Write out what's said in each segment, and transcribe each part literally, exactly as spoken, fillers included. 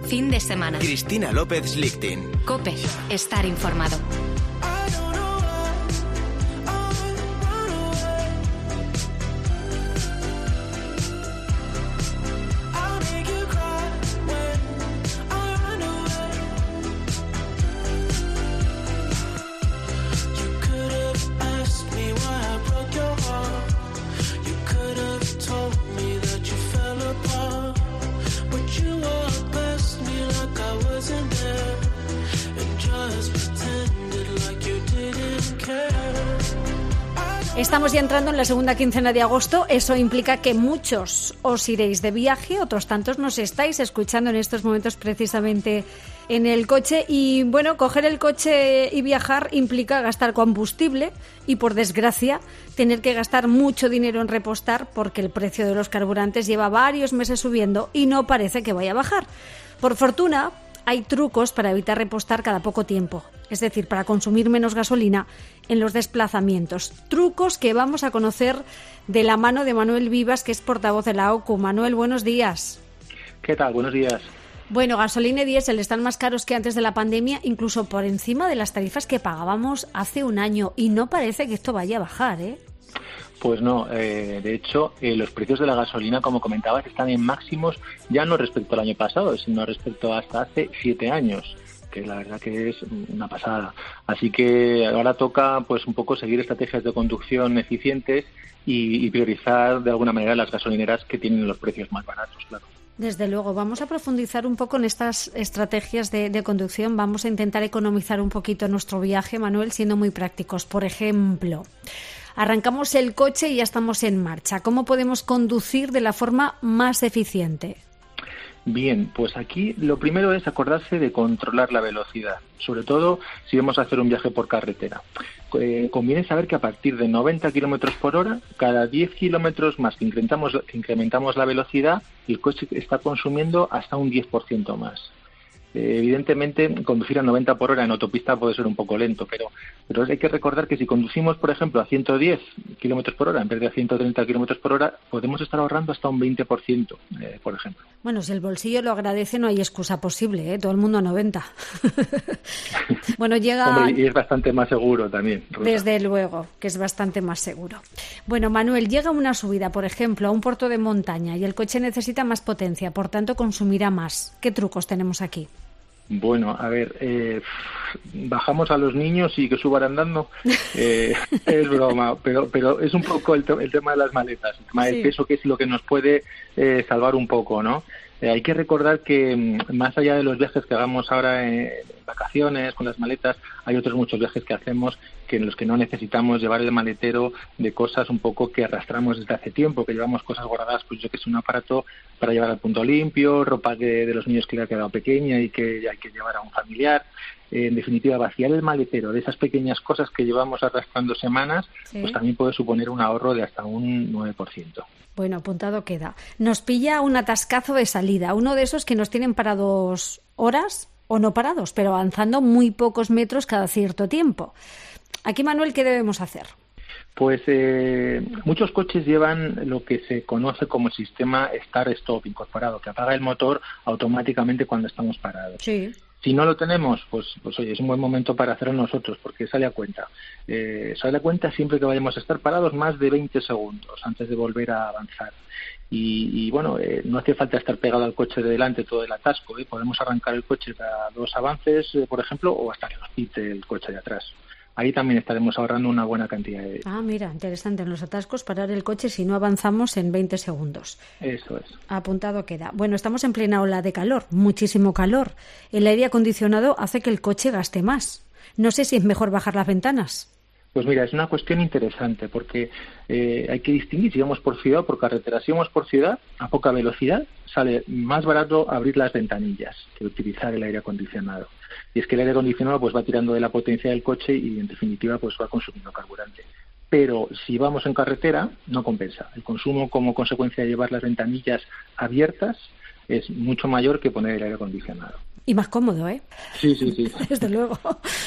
fin de semana. Cristina López Lichting. COPE. Estar informado. Estamos ya entrando en la segunda quincena de agosto. Eso implica que muchos os iréis de viaje, otros tantos nos estáis escuchando en estos momentos precisamente en el coche. Y bueno, coger el coche y viajar implica gastar combustible y, por desgracia, tener que gastar mucho dinero en repostar porque el precio de los carburantes lleva varios meses subiendo y no parece que vaya a bajar. Por fortuna, hay trucos para evitar repostar cada poco tiempo, es decir, para consumir menos gasolina en los desplazamientos. Trucos que vamos a conocer de la mano de Manuel Vivas, que es portavoz de la O C U. Manuel, buenos días. ¿Qué tal? Buenos días. Bueno, gasolina y diésel están más caros que antes de la pandemia, incluso por encima de las tarifas que pagábamos hace un año, y no parece que esto vaya a bajar, ¿eh? Pues no, eh, de hecho, eh, los precios de la gasolina, como comentabas, están en máximos ya no respecto al año pasado, sino respecto hasta hace siete años, que la verdad que es una pasada. Así que ahora toca pues un poco seguir estrategias de conducción eficientes y, y priorizar de alguna manera las gasolineras que tienen los precios más baratos, claro. Desde luego, vamos a profundizar un poco en estas estrategias de, de conducción. Vamos a intentar economizar un poquito nuestro viaje, Manuel, siendo muy prácticos. Por ejemplo, arrancamos el coche y ya estamos en marcha. ¿Cómo podemos conducir de la forma más eficiente? Bien, pues aquí lo primero es acordarse de controlar la velocidad, sobre todo si vamos a hacer un viaje por carretera. Eh, conviene saber que a partir de noventa kilómetros por hora, cada diez kilómetros más que incrementamos, que incrementamos la velocidad, el coche está consumiendo hasta un diez por ciento más. Eh, evidentemente, conducir a noventa por hora en autopista puede ser un poco lento, pero, pero hay que recordar que si conducimos, por ejemplo, a ciento diez kilómetros por hora en vez de a ciento treinta kilómetros por hora, podemos estar ahorrando hasta un veinte por ciento, eh, por ejemplo. Bueno, si el bolsillo lo agradece, no hay excusa posible, ¿eh? Todo el mundo a noventa. Bueno, llega... Hombre, y es bastante más seguro también, Rosa. Desde luego, que es bastante más seguro. Bueno, Manuel, llega una subida, por ejemplo, a un puerto de montaña y el coche necesita más potencia, por tanto consumirá más. ¿Qué trucos tenemos aquí? Bueno, a ver, eh, bajamos a los niños y que suban andando, eh, es broma, pero pero es un poco el, te- el tema de las maletas, el tema Sí. del peso, que es lo que nos puede eh, salvar un poco, ¿no? Eh, hay que recordar que mm, más allá de los viajes que hagamos ahora en vacaciones con las maletas, hay otros muchos viajes que hacemos que en los que no necesitamos llevar el maletero de cosas un poco que arrastramos desde hace tiempo, que llevamos cosas guardadas, pues yo que sé, un aparato para llevar al punto limpio, ropa que de los niños que le ha quedado pequeña y que hay que llevar a un familiar. Eh, en definitiva, vaciar el maletero de esas pequeñas cosas que llevamos arrastrando semanas, Sí. pues también puede suponer un ahorro de hasta un nueve por ciento. Bueno, apuntado queda. Nos pilla un atascazo de salida, uno de esos que nos tienen parados horas o no parados, pero avanzando muy pocos metros cada cierto tiempo. Aquí, Manuel, ¿qué debemos hacer? Pues eh, muchos coches llevan lo que se conoce como el sistema Start-Stop incorporado, que apaga el motor automáticamente cuando estamos parados. Sí. Si no lo tenemos, pues, pues oye, es un buen momento para hacerlo nosotros, porque sale a cuenta. Eh, sale a cuenta siempre que vayamos a estar parados más de veinte segundos antes de volver a avanzar. Y, y bueno, eh, no hace falta estar pegado al coche de delante todo el atasco, ¿eh? Podemos arrancar el coche cada dos avances, eh, por ejemplo, o hasta que nos pite el coche de atrás. Ahí también estaremos ahorrando una buena cantidad de... Ah, mira, interesante. En los atascos, parar el coche si no avanzamos en veinte segundos. Eso es. Apuntado queda. Bueno, estamos en plena ola de calor, muchísimo calor. El aire acondicionado hace que el coche gaste más. No sé si es mejor bajar las ventanas. Pues mira, es una cuestión interesante porque eh, hay que distinguir si vamos por ciudad o por carretera. Si vamos por ciudad, a poca velocidad, sale más barato abrir las ventanillas que utilizar el aire acondicionado. Y es que el aire acondicionado pues va tirando de la potencia del coche y en definitiva pues va consumiendo carburante. Pero si vamos en carretera, no compensa. El consumo como consecuencia de llevar las ventanillas abiertas es mucho mayor que poner el aire acondicionado. Y más cómodo, ¿eh? Sí, sí, sí. Desde luego.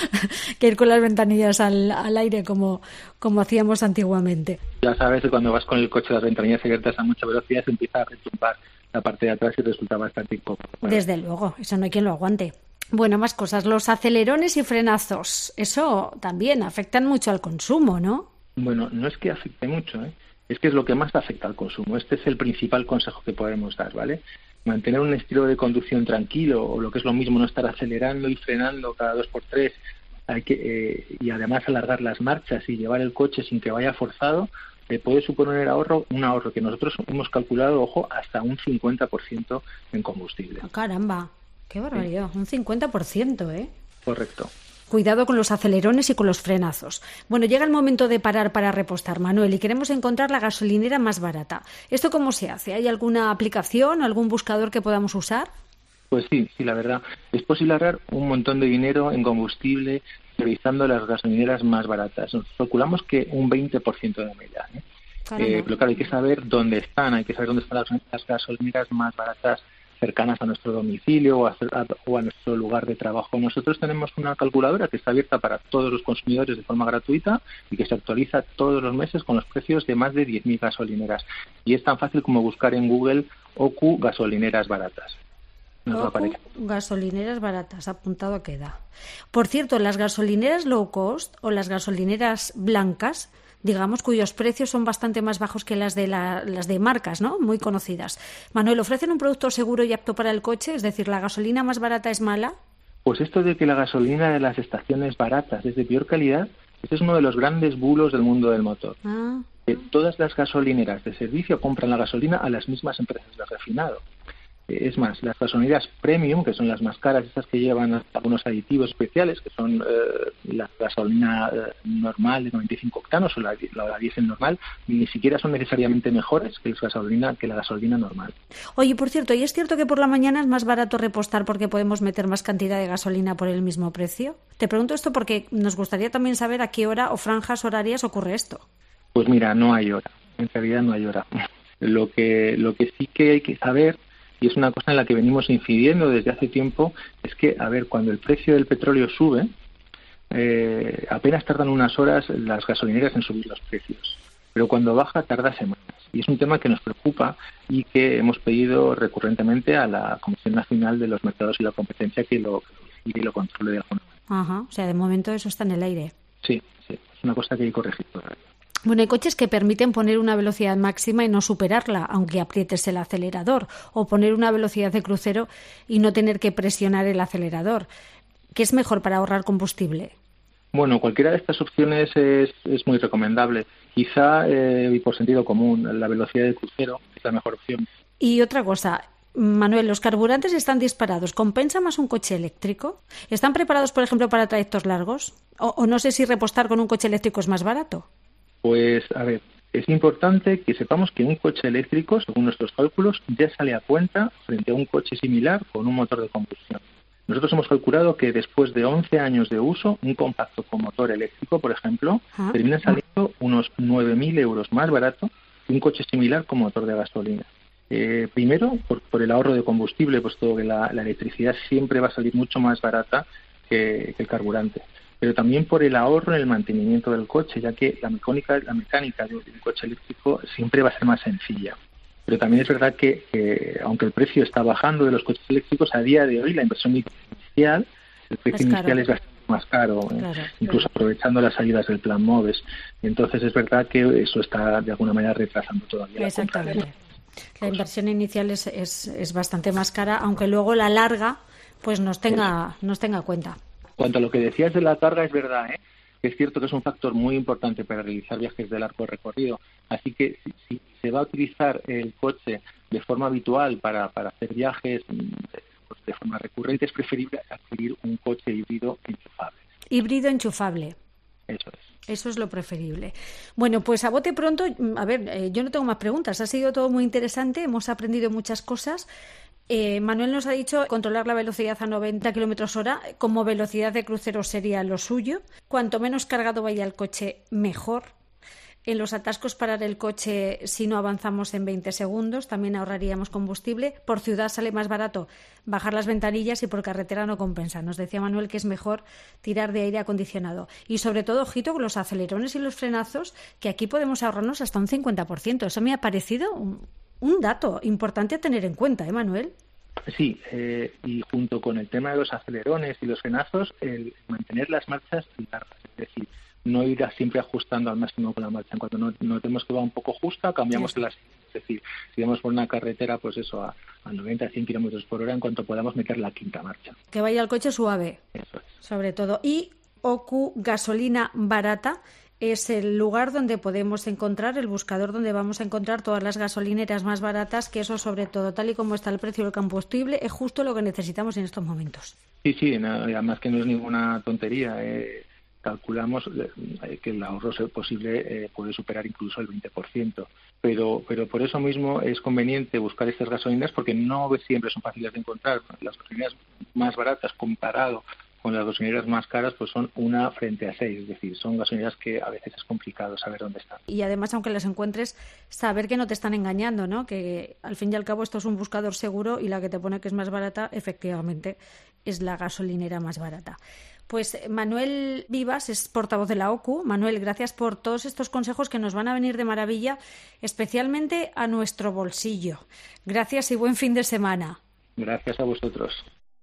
Que ir con las ventanillas al, al aire como, como hacíamos antiguamente. Ya sabes que cuando vas con el coche las ventanillas abiertas a mucha velocidad se empieza a retumbar la parte de atrás y resulta bastante incómodo. Bueno. Desde luego, eso no hay quien lo aguante. Bueno, más cosas. Los acelerones y frenazos, eso también afectan mucho al consumo, ¿no? Bueno, no es que afecte mucho, ¿eh? Es que es lo que más afecta al consumo. Este es el principal consejo que podemos dar, ¿vale? Mantener un estilo de conducción tranquilo, o lo que es lo mismo, no estar acelerando y frenando cada dos por tres, hay que, eh, y además alargar las marchas y llevar el coche sin que vaya forzado, eh, puede suponer ahorro, un ahorro que nosotros hemos calculado, ojo, hasta un cincuenta por ciento en combustible. Oh, caramba, qué barbaridad, sí. Un cincuenta por ciento, ¿eh? Correcto. Cuidado con los acelerones y con los frenazos. Bueno, llega el momento de parar para repostar, Manuel, y queremos encontrar la gasolinera más barata. ¿Esto cómo se hace? ¿Hay alguna aplicación, algún buscador que podamos usar? Pues sí, sí, la verdad. Es posible ahorrar un montón de dinero en combustible priorizando las gasolineras más baratas. Nos calculamos que un veinte por ciento de media, ¿eh? Eh, pero claro, hay que saber dónde están, hay que saber dónde están las, las gasolineras más baratas cercanas a nuestro domicilio o a, o a nuestro lugar de trabajo. Nosotros tenemos una calculadora que está abierta para todos los consumidores de forma gratuita y que se actualiza todos los meses con los precios de más de diez mil gasolineras. Y es tan fácil como buscar en Google O Q gasolineras baratas. Nos va a aparecer. Gasolineras baratas, apuntado queda. Por cierto, las gasolineras low cost o las gasolineras blancas, digamos, cuyos precios son bastante más bajos que las de la, las de marcas, ¿no? Muy conocidas. Manuel, ¿ofrecen un producto seguro y apto para el coche? Es decir, ¿la gasolina más barata es mala? Pues esto de que la gasolina de las estaciones baratas es de peor calidad, este es uno de los grandes bulos del mundo del motor. Ah. Eh, todas las gasolineras de servicio compran la gasolina a las mismas empresas de refinado. Es más, las gasolineras premium, que son las más caras, estas que llevan algunos aditivos especiales, que son eh, la gasolina eh, normal de noventa y cinco octanos o la, la, la diésel normal, ni siquiera son necesariamente mejores que la gasolina que la gasolina normal. Oye, por cierto, ¿y es cierto que por la mañana es más barato repostar porque podemos meter más cantidad de gasolina por el mismo precio? Te pregunto esto porque nos gustaría también saber a qué hora o franjas horarias ocurre esto. Pues mira, no hay hora. En realidad no hay hora. Lo que, lo que sí que hay que saber, y es una cosa en la que venimos incidiendo desde hace tiempo, es que, a ver, cuando el precio del petróleo sube, eh, apenas tardan unas horas las gasolineras en subir los precios. Pero cuando baja, tarda semanas. Y es un tema que nos preocupa y que hemos pedido recurrentemente a la Comisión Nacional de los Mercados y la Competencia que lo, que lo controle de alguna manera. Ajá, o sea, de momento eso está en el aire. Sí, sí, es una cosa que hay que corregir todavía. Bueno, hay coches que permiten poner una velocidad máxima y no superarla, aunque aprietes el acelerador, o poner una velocidad de crucero y no tener que presionar el acelerador. ¿Qué es mejor para ahorrar combustible? Bueno, cualquiera de estas opciones es, es muy recomendable. Quizá, eh, y por sentido común, la velocidad de crucero es la mejor opción. Y otra cosa, Manuel, los carburantes están disparados. ¿Compensa más un coche eléctrico? ¿Están preparados, por ejemplo, para trayectos largos? O, o no sé si repostar con un coche eléctrico es más barato. Pues, a ver, es importante que sepamos que un coche eléctrico, según nuestros cálculos, ya sale a cuenta frente a un coche similar con un motor de combustión. Nosotros hemos calculado que después de once años de uso, un compacto con motor eléctrico, por ejemplo, ¿Ah? termina saliendo unos nueve mil euros más barato que un coche similar con motor de gasolina. Eh, primero, por, por el ahorro de combustible, puesto que la, la electricidad siempre va a salir mucho más barata que, que el carburante. Pero también por el ahorro en el mantenimiento del coche, ya que la mecánica, la mecánica de un coche eléctrico siempre va a ser más sencilla. Pero también es verdad que, que aunque el precio está bajando de los coches eléctricos, a día de hoy la inversión inicial, el precio es inicial es bastante más caro, claro, ¿eh? Incluso claro. Aprovechando las ayudas del Plan MOVES. Entonces es verdad que eso está de alguna manera retrasando todavía. Exactamente. La, la inversión inicial es, es, es bastante más cara, aunque luego la larga pues nos tenga, nos tenga cuenta. Cuanto a lo que decías de la carga, es verdad, ¿eh? Es cierto que es un factor muy importante para realizar viajes de largo recorrido. Así que si, si se va a utilizar el coche de forma habitual para, para hacer viajes pues de forma recurrente, es preferible adquirir un coche híbrido enchufable. Híbrido enchufable. Eso es. Eso es lo preferible. Bueno, pues a bote pronto, a ver, eh, yo no tengo más preguntas. Ha sido todo muy interesante, hemos aprendido muchas cosas. Eh, Manuel nos ha dicho controlar la velocidad a noventa kilómetros hora como velocidad de crucero sería lo suyo. Cuanto menos cargado vaya el coche, mejor. En los atascos parar el coche si no avanzamos en veinte segundos, también ahorraríamos combustible. Por ciudad sale más barato bajar las ventanillas y por carretera no compensa. Nos decía Manuel que es mejor tirar de aire acondicionado. Y sobre todo, ojito con los acelerones y los frenazos, que aquí podemos ahorrarnos hasta un cincuenta por ciento. Eso me ha parecido un, un dato importante a tener en cuenta, ¿eh, Manuel? Sí, eh, y junto con el tema de los acelerones y los frenazos, el mantener las marchas largas, es decir, no ir siempre ajustando al máximo con la marcha. En cuanto notemos que va un poco justa, cambiamos la siguiente. Es decir, si vamos por una carretera, pues eso, a, a noventa, cien kilómetros por hora, en cuanto podamos meter la quinta marcha. Que vaya el coche suave. Eso es. Sobre todo. Y O Q Gasolina Barata es el lugar donde podemos encontrar, el buscador donde vamos a encontrar todas las gasolineras más baratas, que eso sobre todo, tal y como está el precio del combustible, es justo lo que necesitamos en estos momentos. Sí, sí, no, además que no es ninguna tontería, eh. Calculamos que el ahorro posible eh, puede superar incluso el veinte por ciento. Pero, pero por eso mismo es conveniente buscar estas gasolineras porque no siempre son fáciles de encontrar. Las gasolineras más baratas comparado con las gasolineras más caras pues son una frente a seis, es decir, son gasolineras que a veces es complicado saber dónde están. Y además, aunque las encuentres, saber que no te están engañando, ¿no? Que al fin y al cabo esto es un buscador seguro y la que te pone que es más barata, efectivamente, es la gasolinera más barata. Pues Manuel Vivas es portavoz de la O Q. Manuel, gracias por todos estos consejos que nos van a venir de maravilla, especialmente a nuestro bolsillo. Gracias y buen fin de semana. Gracias a vosotros.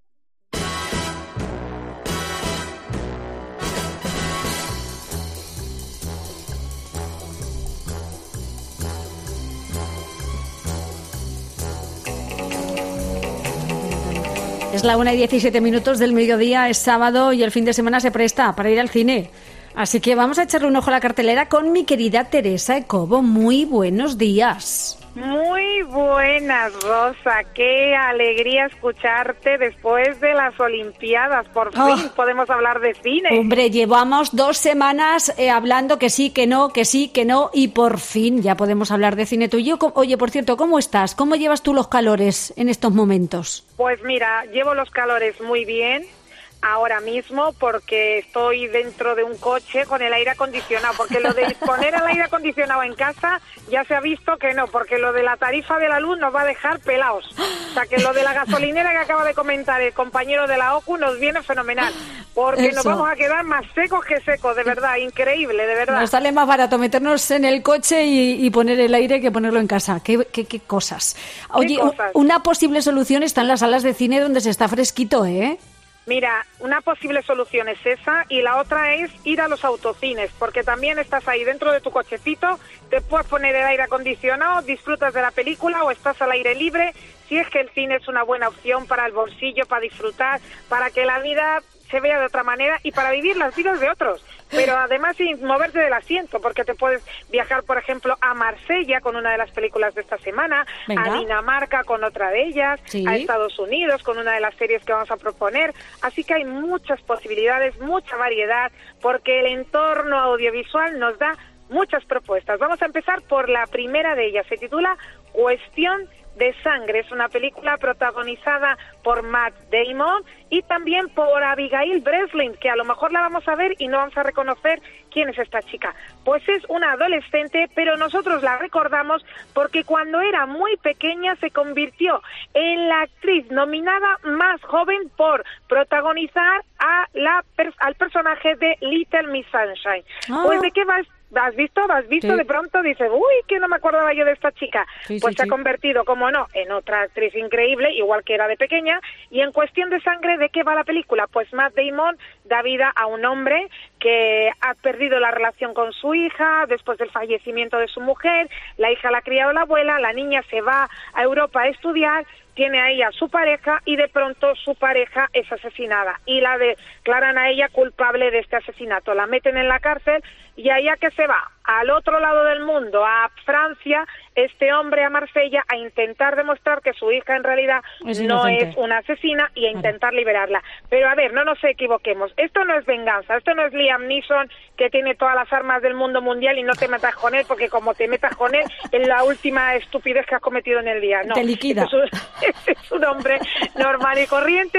Es la una y diecisiete minutos del mediodía, es sábado y el fin de semana se presta para ir al cine. Así que vamos a echarle un ojo a la cartelera con mi querida Teresa Ecobo. Muy buenos días. Muy buenas, Rosa. Qué alegría escucharte después de las Olimpiadas. Por fin oh, podemos hablar de cine. Hombre, llevamos dos semanas eh, hablando que sí, que no, que sí, que no, y por fin ya podemos hablar de cine tú y yo. Oye, por cierto, ¿cómo estás? ¿Cómo llevas tú los calores en estos momentos? Pues mira, llevo los calores muy bien ahora mismo porque estoy dentro de un coche con el aire acondicionado, porque lo de poner el aire acondicionado en casa ya se ha visto que no, porque lo de la tarifa de la luz nos va a dejar pelados. O sea que lo de la gasolinera que acaba de comentar el compañero de la O Q nos viene fenomenal, porque Eso. nos vamos a quedar más secos que secos, de verdad, increíble, de verdad. Nos sale más barato meternos en el coche y, y poner el aire que ponerlo en casa. ¿Qué, qué, qué cosas? Oye, ¿Qué cosas? Una posible solución está en las salas de cine donde se está fresquito, ¿eh? Mira, una posible solución es esa y la otra es ir a los autocines, porque también estás ahí dentro de tu cochecito, te puedes poner el aire acondicionado, disfrutas de la película o estás al aire libre, si es que el cine es una buena opción para el bolsillo, para disfrutar, para que la vida se vea de otra manera y para vivir las vidas de otros, pero además sin moverte del asiento, porque te puedes viajar, por ejemplo, a Marsella con una de las películas de esta semana, Venga. a Dinamarca con otra de ellas, sí. a Estados Unidos con una de las series que vamos a proponer, así que hay muchas posibilidades, mucha variedad, porque el entorno audiovisual nos da muchas propuestas. Vamos a empezar por la primera de ellas, se titula Cuestión de Sangre, es una película protagonizada por Matt Damon y también por Abigail Breslin, que a lo mejor la vamos a ver y no vamos a reconocer quién es esta chica. Pues es una adolescente, pero nosotros la recordamos porque cuando era muy pequeña se convirtió en la actriz nominada más joven por protagonizar a la al personaje de Little Miss Sunshine. Oh. Pues ¿de qué va? ¿Has visto? ¿Has visto? Sí. De pronto dices, uy, que no me acordaba yo de esta chica. Sí, pues sí, se sí. ha convertido, como no, en otra actriz increíble, igual que era de pequeña. Y en Cuestión de Sangre, ¿de qué va la película? Pues Matt Damon da vida a un hombre que ha perdido la relación con su hija después del fallecimiento de su mujer. La hija la ha criado la abuela, la niña se va a Europa a estudiar, tiene a ella su pareja y de pronto su pareja es asesinada y la declaran a ella culpable de este asesinato. La meten en la cárcel y allá que se va, al otro lado del mundo, a Francia, este hombre a Marsella a intentar demostrar que su hija en realidad es no es una asesina y a intentar liberarla. Pero a ver, no nos equivoquemos, esto no es venganza, esto no es Liam Neeson que tiene todas las armas del mundo mundial y no te metas con él porque como te metas con él es la última estupidez que has cometido en el día. No, te liquida. Es un, es un hombre normal y corriente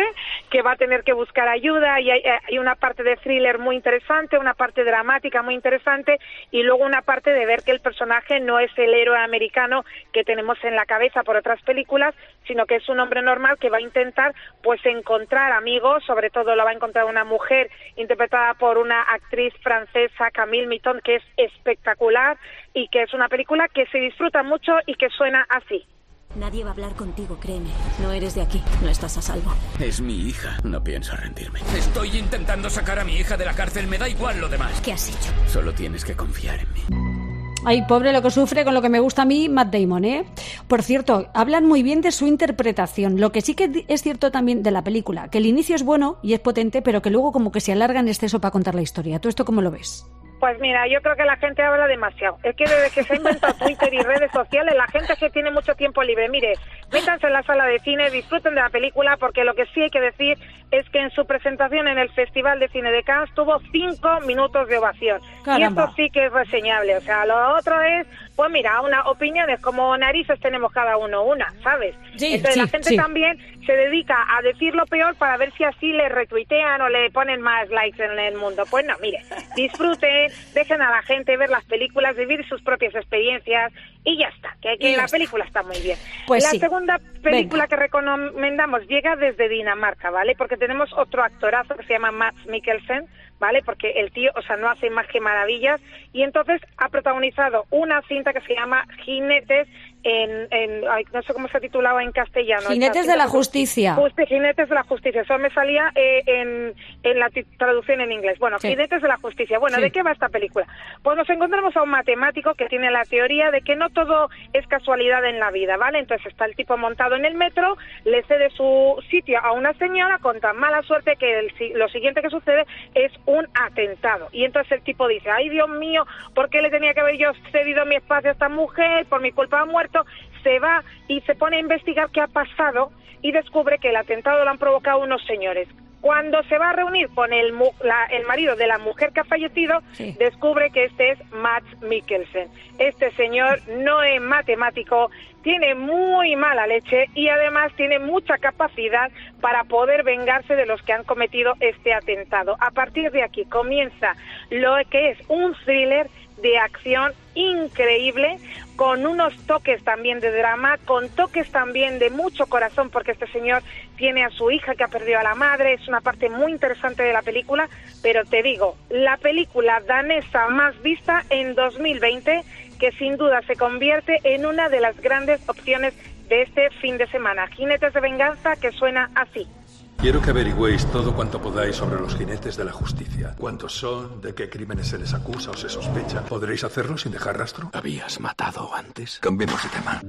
que va a tener que buscar ayuda, y hay, hay una parte de thriller muy interesante, una parte dramática muy interesante, y luego una parte de ver que el personaje no es el héroe americano que tenemos en la cabeza por otras películas, sino que es un hombre normal que va a intentar pues encontrar amigos, sobre todo lo va a encontrar una mujer interpretada por una actriz francesa, Camille Mitton, que es espectacular, y que es una película que se disfruta mucho y que suena así. Nadie va a hablar contigo, créeme. No eres de aquí, no estás a salvo. Es mi hija, no pienso rendirme. Estoy intentando sacar a mi hija de la cárcel, me da igual lo demás. ¿Qué has hecho? Solo tienes que confiar en mí. Ay, pobre lo que sufre con lo que me gusta a mí, Matt Damon, ¿eh? Por cierto, hablan muy bien de su interpretación. Lo que sí que es cierto también de la película, que el inicio es bueno y es potente, pero que luego como que se alarga en exceso para contar la historia. ¿Tú esto cómo lo ves? Pues mira, yo creo que la gente habla demasiado. Es que desde que se ha inventado Twitter y redes sociales, la gente que tiene mucho tiempo libre, mire, métanse en la sala de cine, disfruten de la película, porque lo que sí hay que decir es que en su presentación en el Festival de Cine de Cannes tuvo cinco minutos de ovación. Caramba. Y esto sí que es reseñable. O sea, lo otro es, pues mira, unas opiniones como narices tenemos cada uno una, ¿sabes? Sí, Entonces sí, la gente sí. también se dedica a decir lo peor para ver si así le retuitean o le ponen más likes en el mundo. Pues no, mire, disfruten, dejen a la gente ver las películas, vivir sus propias experiencias y ya está, que, que la está. película está muy bien. Pues la sí. segunda película Venga. que recomendamos llega desde Dinamarca, ¿vale? Porque tenemos otro actorazo que se llama Mads Mikkelsen, ¿vale? Porque el tío, o sea, no hace más que maravillas, y entonces ha protagonizado una cinta que se llama Jinetes en, en ay, no sé cómo se ha titulado en castellano. Jinetes de la Justicia. Justi, Jinetes de la Justicia, eso me salía eh, en, en la traducción en inglés. Bueno, sí. Jinetes de la Justicia. Bueno, sí. ¿De qué va esta película? Pues nos encontramos a un matemático que tiene la teoría de que no todo es casualidad en la vida, ¿vale? Entonces está el tipo montado en el metro, le cede su sitio a una señora con tan mala suerte que el, lo siguiente que sucede es un atentado. Y entonces el tipo dice, ay Dios mío, ¿por qué le tenía que haber yo cedido mi espacio a esta mujer? Por mi culpa ha muerto. Se va y se pone a investigar qué ha pasado y descubre que el atentado lo han provocado unos señores. Cuando se va a reunir con el, la, el marido de la mujer que ha fallecido, sí. descubre que este es Mads Mikkelsen. Este señor no es matemático, tiene muy mala leche y además tiene mucha capacidad para poder vengarse de los que han cometido este atentado. A partir de aquí comienza lo que es un thriller de acción increíble, con unos toques también de drama, con toques también de mucho corazón, porque este señor tiene a su hija que ha perdido a la madre, es una parte muy interesante de la película, pero te digo, la película danesa más vista en dos mil veinte, que sin duda se convierte en una de las grandes opciones de este fin de semana. Jinetes de venganza, que suena así. Quiero que averigüéis todo cuanto podáis sobre los jinetes de la justicia. ¿Cuántos son? ¿De qué crímenes se les acusa o se sospecha? ¿Podréis hacerlo sin dejar rastro? ¿Habías matado antes? Cambiemos de tema.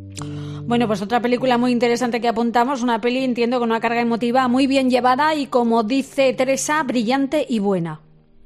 Bueno, pues otra película muy interesante que apuntamos, una peli, entiendo, con una carga emotiva muy bien llevada y, como dice Teresa, brillante y buena.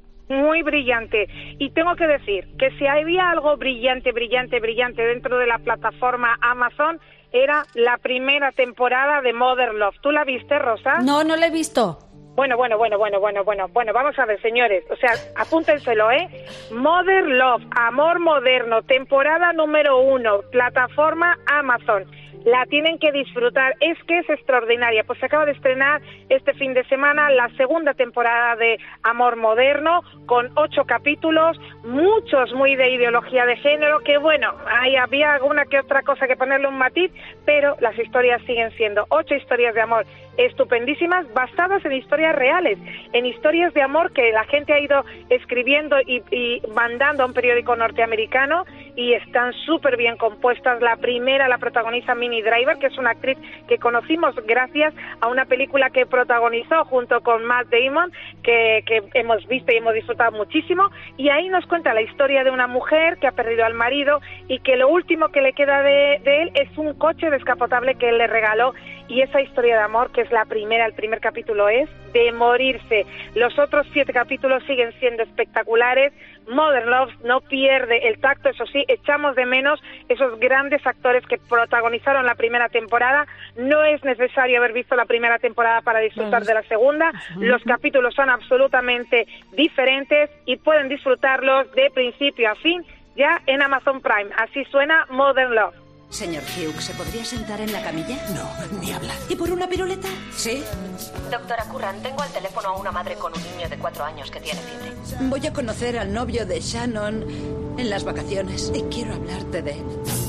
Muy brillante. Y tengo que decir que si había algo brillante, brillante, brillante dentro de la plataforma Amazon, era la primera temporada de Mother Love. ¿Tú la viste, Rosa? No, no la he visto. Bueno, bueno, bueno, bueno, bueno, bueno, bueno, vamos a ver, señores, o sea, apúntenselo, ¿eh? Mother Love, Amor Moderno, temporada número uno, plataforma Amazon. La tienen que disfrutar, es que es extraordinaria. Pues se acaba de estrenar este fin de semana la segunda temporada de Amor Moderno, con ocho capítulos, muchos muy de ideología de género, que bueno, ahí había alguna que otra cosa que ponerle un matiz, pero las historias siguen siendo ocho historias de amor estupendísimas, basadas en historias reales, en historias de amor que la gente ha ido escribiendo y, y mandando a un periódico norteamericano, y están súper bien compuestas. La primera la protagoniza Minnie Driver, que es una actriz que conocimos gracias a una película que protagonizó junto con Matt Damon, que, que hemos visto y hemos disfrutado muchísimo, y ahí nos cuenta la historia de una mujer que ha perdido al marido y que lo último que le queda de, de él es un coche descapotable que él le regaló, y esa historia de amor, que es la primera, el primer capítulo, es de morirse. Los otros siete capítulos siguen siendo espectaculares. Mother Love no pierde el tacto, eso sí, echamos de menos esos grandes actores que protagonizaron la primera temporada. No es necesario haber visto la primera temporada para disfrutar de la segunda. Los capítulos son absolutamente diferentes y pueden disfrutarlos de principio a fin ya en Amazon Prime. Así suena Mother Love. Señor Hughes, ¿se podría sentar en la camilla? No, ni hablar. ¿Y por una piruleta? ¿Sí? Doctora Curran, tengo al teléfono a una madre con un niño de cuatro años que tiene fiebre. Voy a conocer al novio de Shannon en las vacaciones y quiero hablarte de él.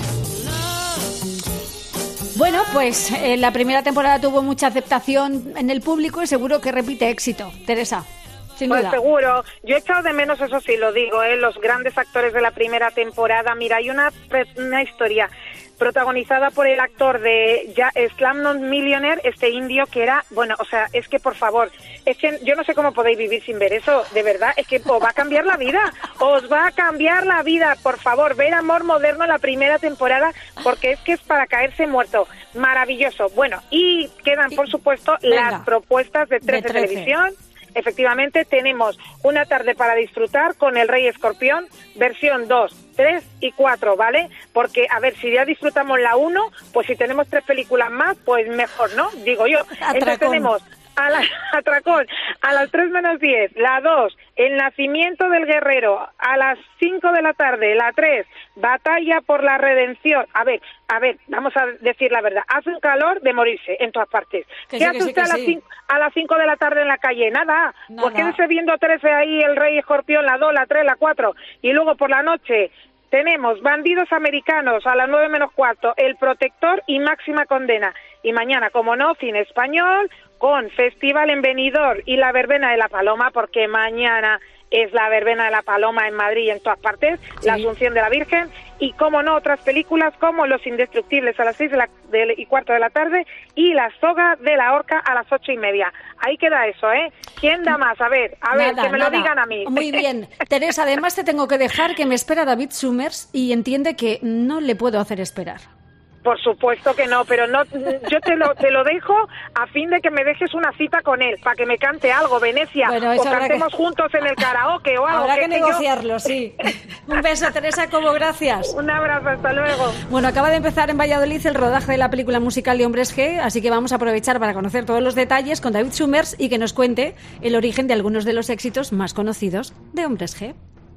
Bueno, pues eh, la primera temporada tuvo mucha aceptación en el público y seguro que repite éxito. Teresa, sin pues duda. seguro. Yo he echado de menos, eso sí lo digo, ¿eh? los grandes actores de la primera temporada. Mira, hay una, una historia protagonizada por el actor de ya, Slumdog Millionaire, este indio que era, bueno, o sea, es que por favor, es que yo no sé cómo podéis vivir sin ver eso, de verdad, es que os va a cambiar la vida, os va a cambiar la vida, por favor, ver Amor Moderno la primera temporada, porque es que es para caerse muerto, maravilloso. Bueno, y quedan, por supuesto, Venga. las propuestas de trece, De trece. Televisión. Efectivamente, tenemos Una tarde para disfrutar con El Rey Escorpión, versión dos, tres y cuatro, ¿vale? Porque, a ver, si ya disfrutamos la uno, pues si tenemos tres películas más, pues mejor, ¿no? Digo yo. Entonces Atracón. tenemos a la, atracón, a las tres menos diez, la dos, El Nacimiento del Guerrero, a las cinco de la tarde, la tres, Batalla por la Redención. A ver, a ver, vamos a decir la verdad, hace un calor de morirse en todas partes. Que ¿Qué sí, hace que sí, usted que a las sí. cinco, a las cinco de la tarde en la calle? Nada, Nada. pues quédese viendo trece ahí, El Rey Escorpión, la dos, la tres, la cuatro, y luego por la noche tenemos Bandidos Americanos a las nueve menos cuarto, El Protector y Máxima Condena. Y mañana, como no, cine español con Festival en Benidorm y la Verbena de la Paloma, porque mañana es la Verbena de la Paloma en Madrid y en todas partes, Sí. la Asunción de la Virgen, y como no, otras películas como Los Indestructibles a las seis de la, de, y cuarto de la tarde y La Soga de la Horca a las ocho y media. Ahí queda eso, ¿eh? ¿Quién da más? A ver, a ver, Nada, que me nada. lo digan a mí. Muy bien. Teresa, además te tengo que dejar que me espera David Summers y entiende que no le puedo hacer esperar. Por supuesto que no, pero no, yo te lo te lo dejo a fin de que me dejes una cita con él, para que me cante algo, Venecia, Bueno, eso o habrá cantemos que- juntos en el karaoke o algo. Habrá que que yo- negociarlo, sí. Un beso, Teresa Cobo, gracias. Un abrazo, hasta luego. Bueno, acaba de empezar en Valladolid el rodaje de la película musical de Hombres G, así que vamos a aprovechar para conocer todos los detalles con David Summers y que nos cuente el origen de algunos de los éxitos más conocidos de Hombres G.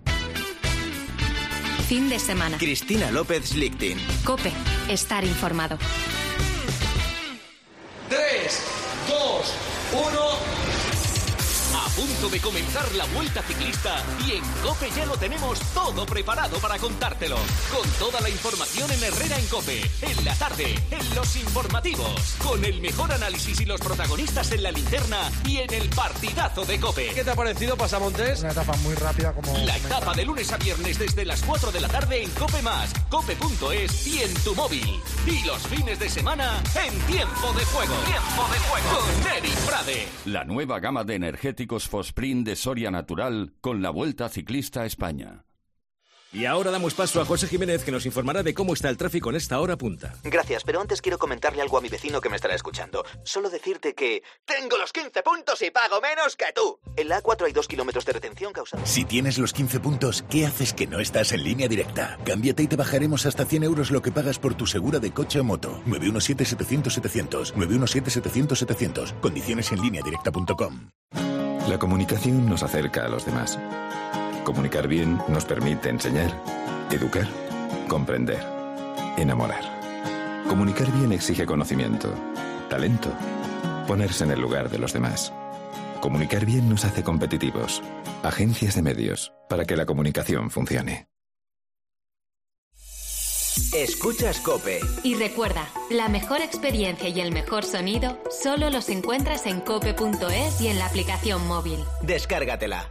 Fin de semana. Cristina López Lichtin. COPE. Estar informado. tres, dos, uno... A punto de comenzar la Vuelta Ciclista y en COPE ya lo tenemos todo preparado para contártelo. Con toda la información en Herrera en COPE, en la tarde, en los informativos, con el mejor análisis y los protagonistas en la linterna y en el partidazo de COPE. ¿Qué te ha parecido, Pasamontes? Una etapa muy rápida como... La etapa de lunes a viernes desde las cuatro de la tarde en COPE más, cope punto es y en tu móvil. Y los fines de semana en Tiempo de Juego. Tiempo de Juego con Eric Prade. La nueva gama de energéticos Fosprint de Soria Natural con la Vuelta Ciclista a España. Y ahora damos paso a José Jiménez, que nos informará de cómo está el tráfico en esta hora punta. Gracias, pero antes quiero comentarle algo a mi vecino que me estará escuchando. Solo decirte que... ¡Tengo los quince puntos y pago menos que tú! En la A cuatro hay dos kilómetros de retención causada... Si tienes los quince puntos, ¿qué haces que no estás en Línea Directa? Cámbiate y te bajaremos hasta cien euros lo que pagas por tu segura de coche o moto. nueve uno siete, setecientos, setecientos. nueve uno siete, setecientos, setecientos. Condiciones en línea directa punto com. La comunicación nos acerca a los demás. Comunicar bien nos permite enseñar, educar, comprender, enamorar. Comunicar bien exige conocimiento, talento, ponerse en el lugar de los demás. Comunicar bien nos hace competitivos. Agencias de medios, para que la comunicación funcione. Escuchas COPE. Y recuerda, la mejor experiencia y el mejor sonido solo los encuentras en cope punto es y en la aplicación móvil. Descárgatela.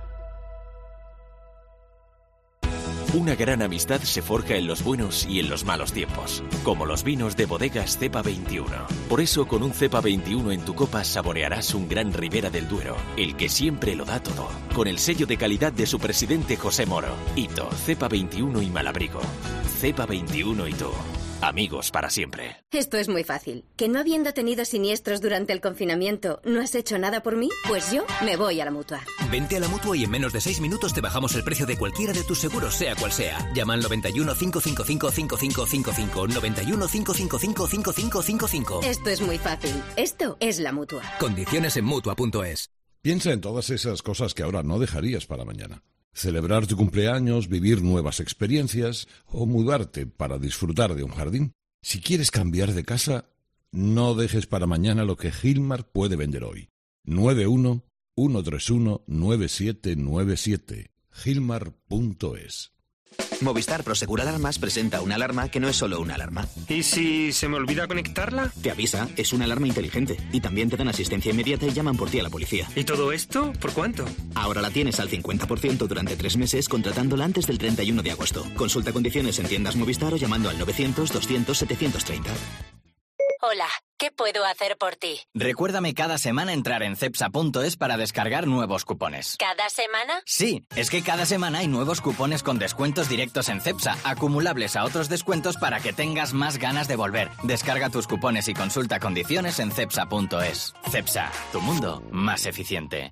Una gran amistad se forja en los buenos y en los malos tiempos, como los vinos de bodegas Cepa veintiuno. Por eso, con un Cepa veintiuno en tu copa saborearás un gran Ribera del Duero, el que siempre lo da todo, con el sello de calidad de su presidente José Moro. Hito, Cepa veintiuno y Malabrigo. Cepa veintiuno y tú. Amigos para siempre. Esto es muy fácil. ¿Que no habiendo tenido siniestros durante el confinamiento no has hecho nada por mí? Pues yo me voy a la Mutua. Vente a la Mutua y en menos de seis minutos te bajamos el precio de cualquiera de tus seguros, sea cual sea. Llama al noventa y uno, cinco cinco cinco, cinco cinco cinco cinco, noventa y uno, cinco cinco cinco, cinco cinco cinco cinco. Esto es muy fácil. Esto es la Mutua. Condiciones en Mutua punto es. Piensa en todas esas cosas que ahora no dejarías para mañana. Celebrar tu cumpleaños, vivir nuevas experiencias o mudarte para disfrutar de un jardín. Si quieres cambiar de casa, no dejes para mañana lo que Gilmar puede vender hoy. nueve uno uno tres uno nueve siete nueve siete. Gilmar punto es. Movistar Prosegur Alarmas presenta una alarma que no es solo una alarma. ¿Y si se me olvida conectarla? Te avisa, es una alarma inteligente. Y también te dan asistencia inmediata y llaman por ti a la policía. ¿Y todo esto? ¿Por cuánto? Ahora la tienes al cincuenta por ciento durante tres meses contratándola antes del treinta y uno de agosto. Consulta condiciones en tiendas Movistar o llamando al novecientos doscientos setecientos treinta. Hola, ¿qué puedo hacer por ti? Recuérdame cada semana entrar en cepsa punto es para descargar nuevos cupones. ¿Cada semana? Sí, es que cada semana hay nuevos cupones con descuentos directos en Cepsa, acumulables a otros descuentos para que tengas más ganas de volver. Descarga tus cupones y consulta condiciones en cepsa punto es. Cepsa, tu mundo más eficiente.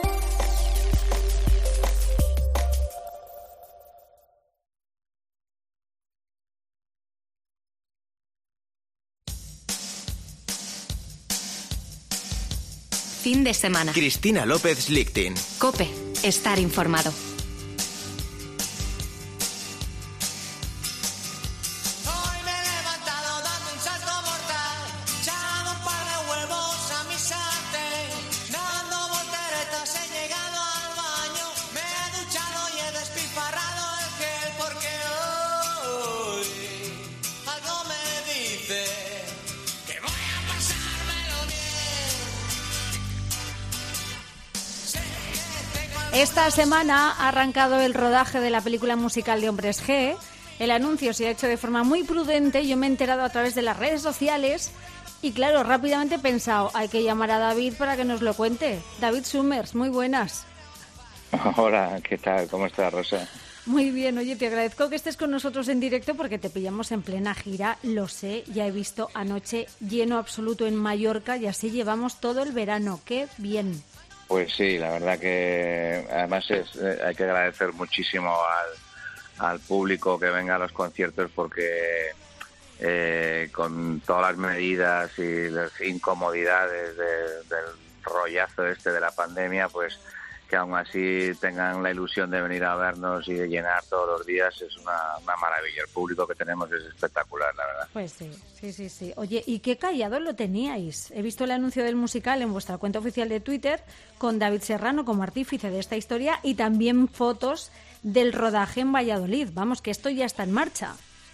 Fin de semana. Cristina López Lichtin. COPE. Estar informado. Esta semana ha arrancado el rodaje de la película musical de Hombres G. El anuncio se ha hecho de forma muy prudente. Yo me he enterado a través de las redes sociales y, claro, rápidamente he pensado, hay que llamar a David para que nos lo cuente. David Summers, muy buenas. Hola, ¿qué tal? ¿Cómo estás, Rosa? Muy bien, oye, te agradezco que estés con nosotros en directo porque te pillamos en plena gira, lo sé, ya he visto anoche lleno absoluto en Mallorca y así llevamos todo el verano, qué bien. Pues sí, la verdad que además es, eh, hay que agradecer muchísimo al, al público que venga a los conciertos porque eh, con todas las medidas y las incomodidades de, del rollazo este de la pandemia, pues que aún así tengan la ilusión de venir a vernos y de llenar todos los días es una, una maravilla. El público que tenemos es espectacular, la verdad. Pues sí, sí, sí, sí. Oye, ¿y qué callado lo teníais? He visto el anuncio del musical en vuestra cuenta oficial de Twitter con David Serrano como artífice de esta historia y también fotos del rodaje en Valladolid. Vamos, que esto ya está en marcha.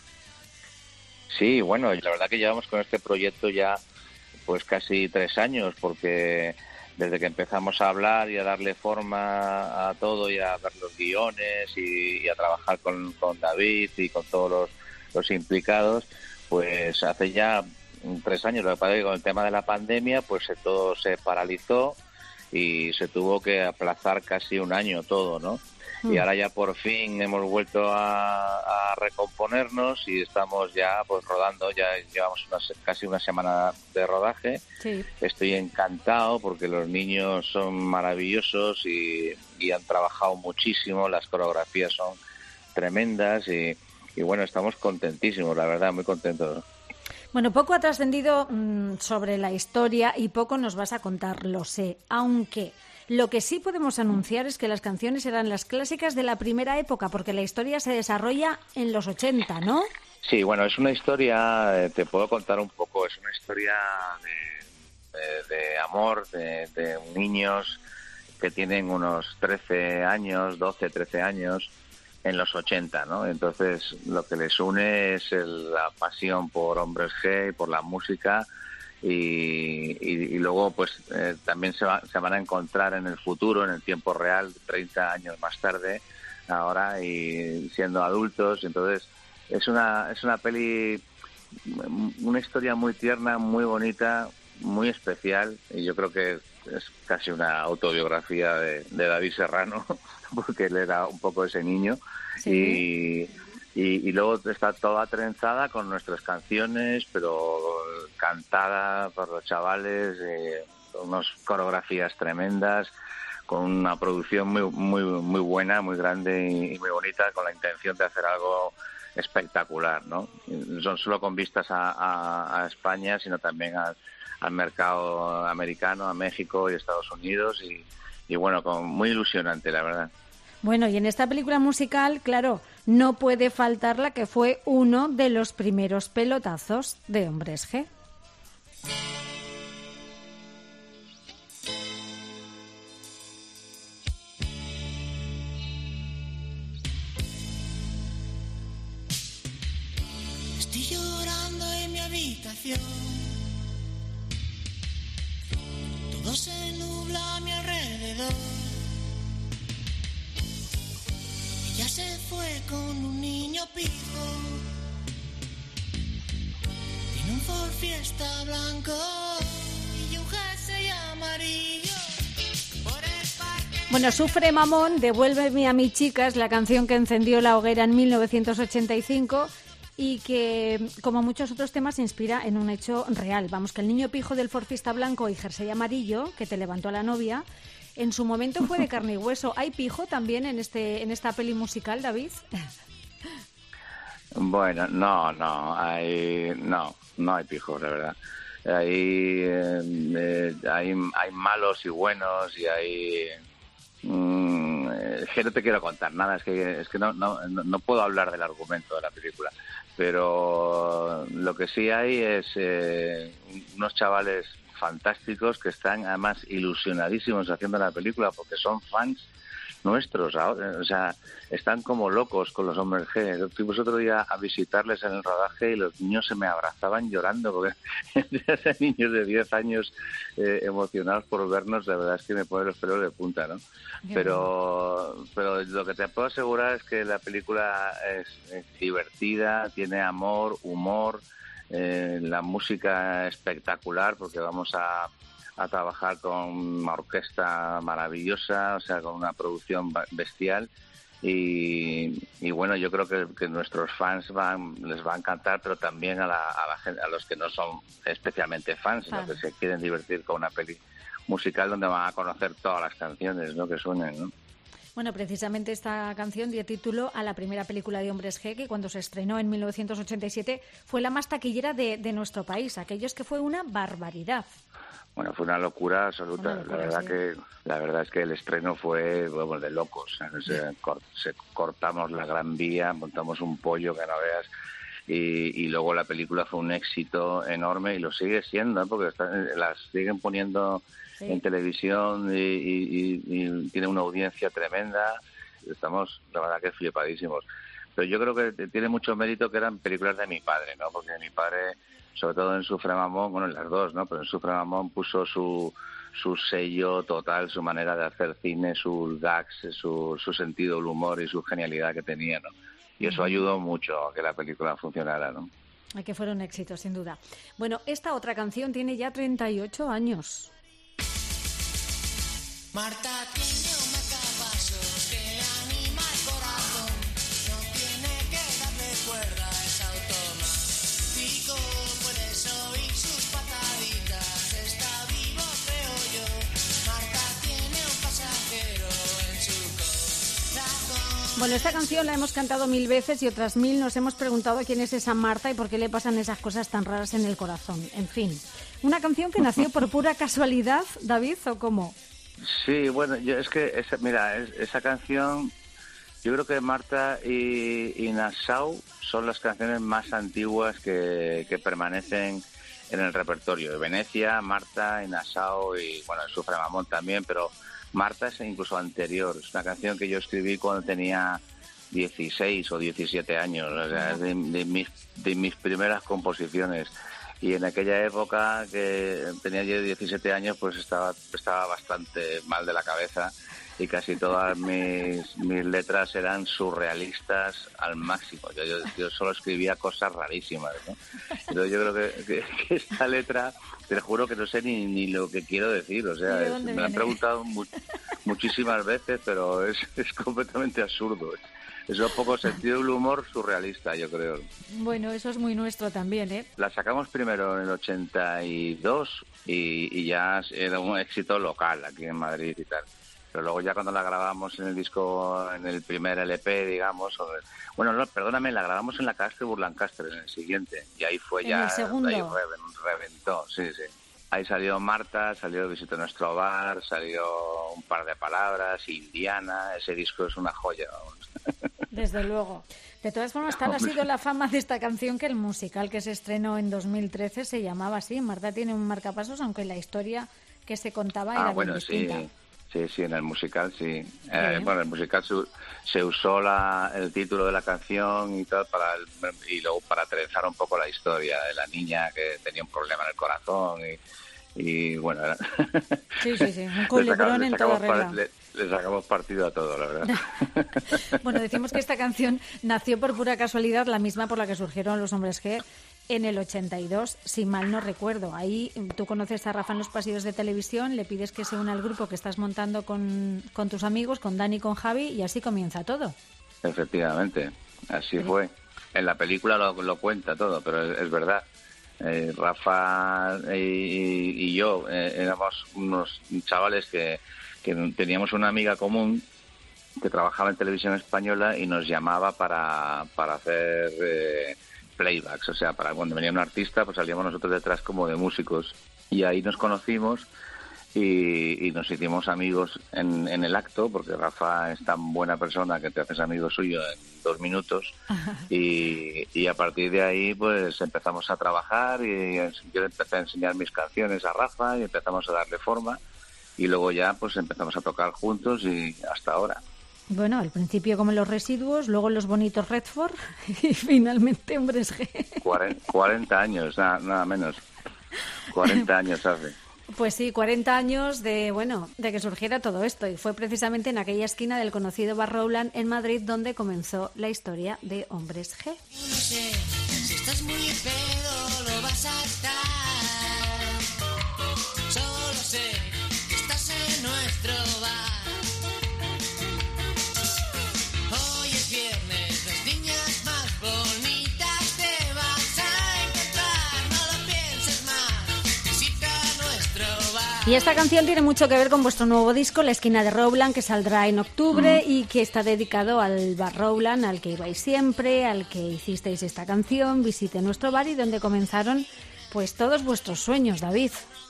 Sí, bueno, la verdad que llevamos con este proyecto ya pues casi tres años porque desde que empezamos a hablar y a darle forma a todo y a ver los guiones y, y a trabajar con, con David y con todos los, los implicados, pues hace ya tres años. Lo que pasa es que con el tema de la pandemia pues todo se paralizó y se tuvo que aplazar casi un año todo, ¿no? Y ahora ya por fin hemos vuelto a, a recomponernos y estamos ya pues rodando, ya llevamos una, casi una semana de rodaje. Sí. Estoy encantado porque los niños son maravillosos y, y han trabajado muchísimo, las coreografías son tremendas y, y bueno, estamos contentísimos, la verdad, muy contentos. Bueno, poco ha trascendido mmm, sobre la historia y poco nos vas a contar, lo sé, aunque lo que sí podemos anunciar es que las canciones eran las clásicas de la primera época, porque la historia se desarrolla en los ochenta, ¿no? Sí, bueno, es una historia, te puedo contar un poco, es una historia de, de, de amor, de, de niños que tienen unos trece años, doce, trece años, en los ochenta, ¿no? Entonces, lo que les une es el, la pasión por Hombres G y por la música. Y, y, y luego pues eh, también se, va, se van a encontrar en el futuro, en el tiempo real, treinta años más tarde, ahora, y siendo adultos. Entonces es una es una peli, una historia muy tierna, muy bonita, muy especial, y yo creo que es casi una autobiografía de, de David Serrano, porque él era un poco ese niño. Sí. y Y, y luego está toda trenzada con nuestras canciones, pero cantada por los chavales, eh, con unas coreografías tremendas, con una producción muy muy muy buena, muy grande y muy bonita, con la intención de hacer algo espectacular, ¿no? No solo con vistas a, a, a España, sino también al, al mercado americano, a México y Estados Unidos, y, y bueno, con, muy ilusionante, la verdad. Bueno, y en esta película musical, claro, no puede faltar la que fue uno de los primeros pelotazos de Hombres G. Estoy llorando en mi habitación. Todo se nubla a mi alrededor. Ella se fue con un niño pijo. Tiene un Ford Fiesta blanco y un jersey amarillo. Por el parque... Bueno, Sufre Mamón, Devuélveme a mi chica, es la canción que encendió la hoguera en mil novecientos ochenta y cinco y que, como muchos otros temas, se inspira en un hecho real. Vamos, que el niño pijo del Ford Fiesta blanco y jersey amarillo, que te levantó a la novia, en su momento fue de carne y hueso. ¿Hay pijo también en este en esta peli musical, David? Bueno, no, no, hay, no, no hay pijo, la verdad. Hay, eh, hay, hay malos y buenos y hay... Mm, es que no te quiero contar nada, es que, es que no, no, no puedo hablar del argumento de la película. Pero lo que sí hay es eh, unos chavales fantásticos que están además ilusionadísimos haciendo la película porque son fans nuestros, o sea, están como locos con los Hombres G. Yo fuimos otro día a visitarles en el rodaje y los niños se me abrazaban llorando porque niños de diez años eh, emocionados por vernos, la verdad es que me pone los pelos de punta, ¿no? Pero, pero lo que te puedo asegurar es que la película es, es divertida, tiene amor, humor, eh, la música espectacular porque vamos a a trabajar con una orquesta maravillosa, o sea, con una producción bestial y, y bueno, yo creo que, que nuestros fans van, les va a encantar, pero también a, la, a, la, a los que no son especialmente fans, sino que se quieren divertir con una peli musical donde van a conocer todas las canciones, ¿no?, que suenen, ¿no? Bueno, precisamente esta canción dio título a la primera película de Hombres G, que cuando se estrenó en mil novecientos ochenta y siete fue la más taquillera de, de nuestro país. Aquello es que fue una barbaridad. Bueno, fue una locura absoluta. Una locura, la verdad sí. que la verdad es que el estreno fue bueno, de locos. O sea, se, cort, se cortamos la Gran Vía, montamos un pollo que no veas. Y, y luego la película fue un éxito enorme y lo sigue siendo, ¿eh? Porque está, las siguen poniendo sí. en televisión y, y, y, y tiene una audiencia tremenda. Estamos, la verdad, que flipadísimos. Pero yo creo que tiene mucho mérito que eran películas de mi padre, ¿no? Porque mi padre, sobre todo en Sufre Mamón, bueno, en las dos, ¿no? Pero en Sufre Mamón puso su su sello total, su manera de hacer cine, sus gags, su, su sentido del humor y su genialidad que tenía, ¿no? Y eso ayudó mucho a que la película funcionara, ¿no? A que fuera un éxito, sin duda. Bueno, esta otra canción tiene ya treinta y ocho años. Marta tiene un marcapasos que le anima el corazón. No tiene que darle cuerda, es automático. Puedes oír sus pataditas, está vivo, creo yo. Marta tiene un pasajero en su corazón. Bueno, esta canción la hemos cantado mil veces y otras mil nos hemos preguntado quién es esa Marta y por qué le pasan esas cosas tan raras en el corazón. En fin, una canción que nació por pura casualidad, David, ¿o cómo? Sí, bueno, yo, es que, esa, mira, es, esa canción, yo creo que Marta y, y Nassau son las canciones más antiguas que, que permanecen en el repertorio. De Venecia, Marta y Nassau y, bueno, Sufre Mamón también, pero Marta es incluso anterior. Es una canción que yo escribí cuando tenía dieciséis o diecisiete años, o sea, de, de, mis, de mis primeras composiciones. Y en aquella época, que tenía yo diecisiete años, pues estaba estaba bastante mal de la cabeza y casi todas mis, mis letras eran surrealistas al máximo. Yo, yo, yo solo escribía cosas rarísimas, ¿no? Entonces yo creo que, que, que esta letra, te juro que no sé ni, ni lo que quiero decir. O sea, es, me lo han preguntado mu- muchísimas veces, pero es, es completamente absurdo. Es un poco sentido del humor surrealista, yo creo. Bueno, eso es muy nuestro también, ¿eh? La sacamos primero en el ochenta y dos y, y ya era un éxito local aquí en Madrid y tal. Pero luego ya cuando la grabamos en el disco, en el primer L P, digamos... O, bueno, no, perdóname, la grabamos en la Castre Burlancaster, en el siguiente. Y ahí fue ya... ¿En el segundo? Ahí reventó, sí, sí. ahí salió Marta, salió Visita Nuestro Bar, salió Un Par de Palabras, Indiana. Ese disco es una joya, vamos. Desde luego. De todas formas, tal ha sido la fama de esta canción que el musical que se estrenó en dos mil trece se llamaba así. Marta tiene un marcapasos, aunque la historia que se contaba era ah, bueno, bien distinta. Sí. Sí, sí, en el musical sí. Eh, bueno, en el musical se, se usó la, el título de la canción y todo para el, y luego para trenzar un poco la historia de la niña que tenía un problema en el corazón y, y bueno, era... Sí, sí, sí, un culebrón en toda regla. Le, le sacamos partido a todo, la verdad. Bueno, decimos que esta canción nació por pura casualidad, la misma por la que surgieron los Hombres G en el ochenta y dos, si mal no recuerdo. Ahí tú conoces a Rafa en los pasillos de televisión, le pides que se una al grupo que estás montando con, con tus amigos, con Dani y con Javi, y así comienza todo. Efectivamente, así sí. fue. En la película lo, lo cuenta todo, pero es, es verdad. Eh, Rafa y, y yo eh, éramos unos chavales que, que teníamos una amiga común que trabajaba en televisión española y nos llamaba para, para hacer... Eh, playbacks, o sea, para cuando venía un artista, pues salíamos nosotros detrás como de músicos. Y ahí nos conocimos y, y nos hicimos amigos en, en el acto, porque Rafa es tan buena persona que te haces amigo suyo en dos minutos. Y, y a partir de ahí, pues empezamos a trabajar y yo empecé a enseñar mis canciones a Rafa y empezamos a darle forma. Y luego ya, pues empezamos a tocar juntos y hasta ahora. Bueno, al principio como los Residuos, luego los bonitos Redford y finalmente Hombres G. cuarenta años, nada, nada menos. cuarenta años hace. Pues sí, cuarenta años de, bueno, de que surgiera todo esto. Y fue precisamente en aquella esquina del conocido Bar Rowland en Madrid donde comenzó la historia de Hombres G. No sé, si estás muy pedo lo vas a estar. Solo sé que estás en nuestro bar. Y esta canción tiene mucho que ver con vuestro nuevo disco, La Esquina de Rowland, que saldrá en octubre mm. y que está dedicado al Bar Rowland, al que ibais siempre, al que hicisteis esta canción, Visite Nuestro Bar, y donde comenzaron pues todos vuestros sueños, David.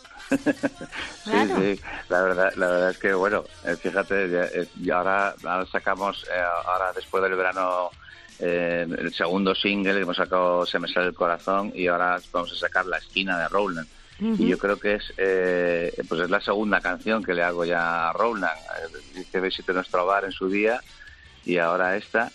Claro. Sí, sí, la verdad, la verdad es que, bueno, fíjate, y ahora, ahora sacamos, eh, ahora después del verano, eh, el segundo single que hemos sacado, Se me sale el corazón, y ahora vamos a sacar La Esquina de Rowland. Uh-huh. Y yo creo que es eh, pues es la segunda canción que le hago ya a Rowland. Hice Visite Nuestro Bar en su día y ahora esta.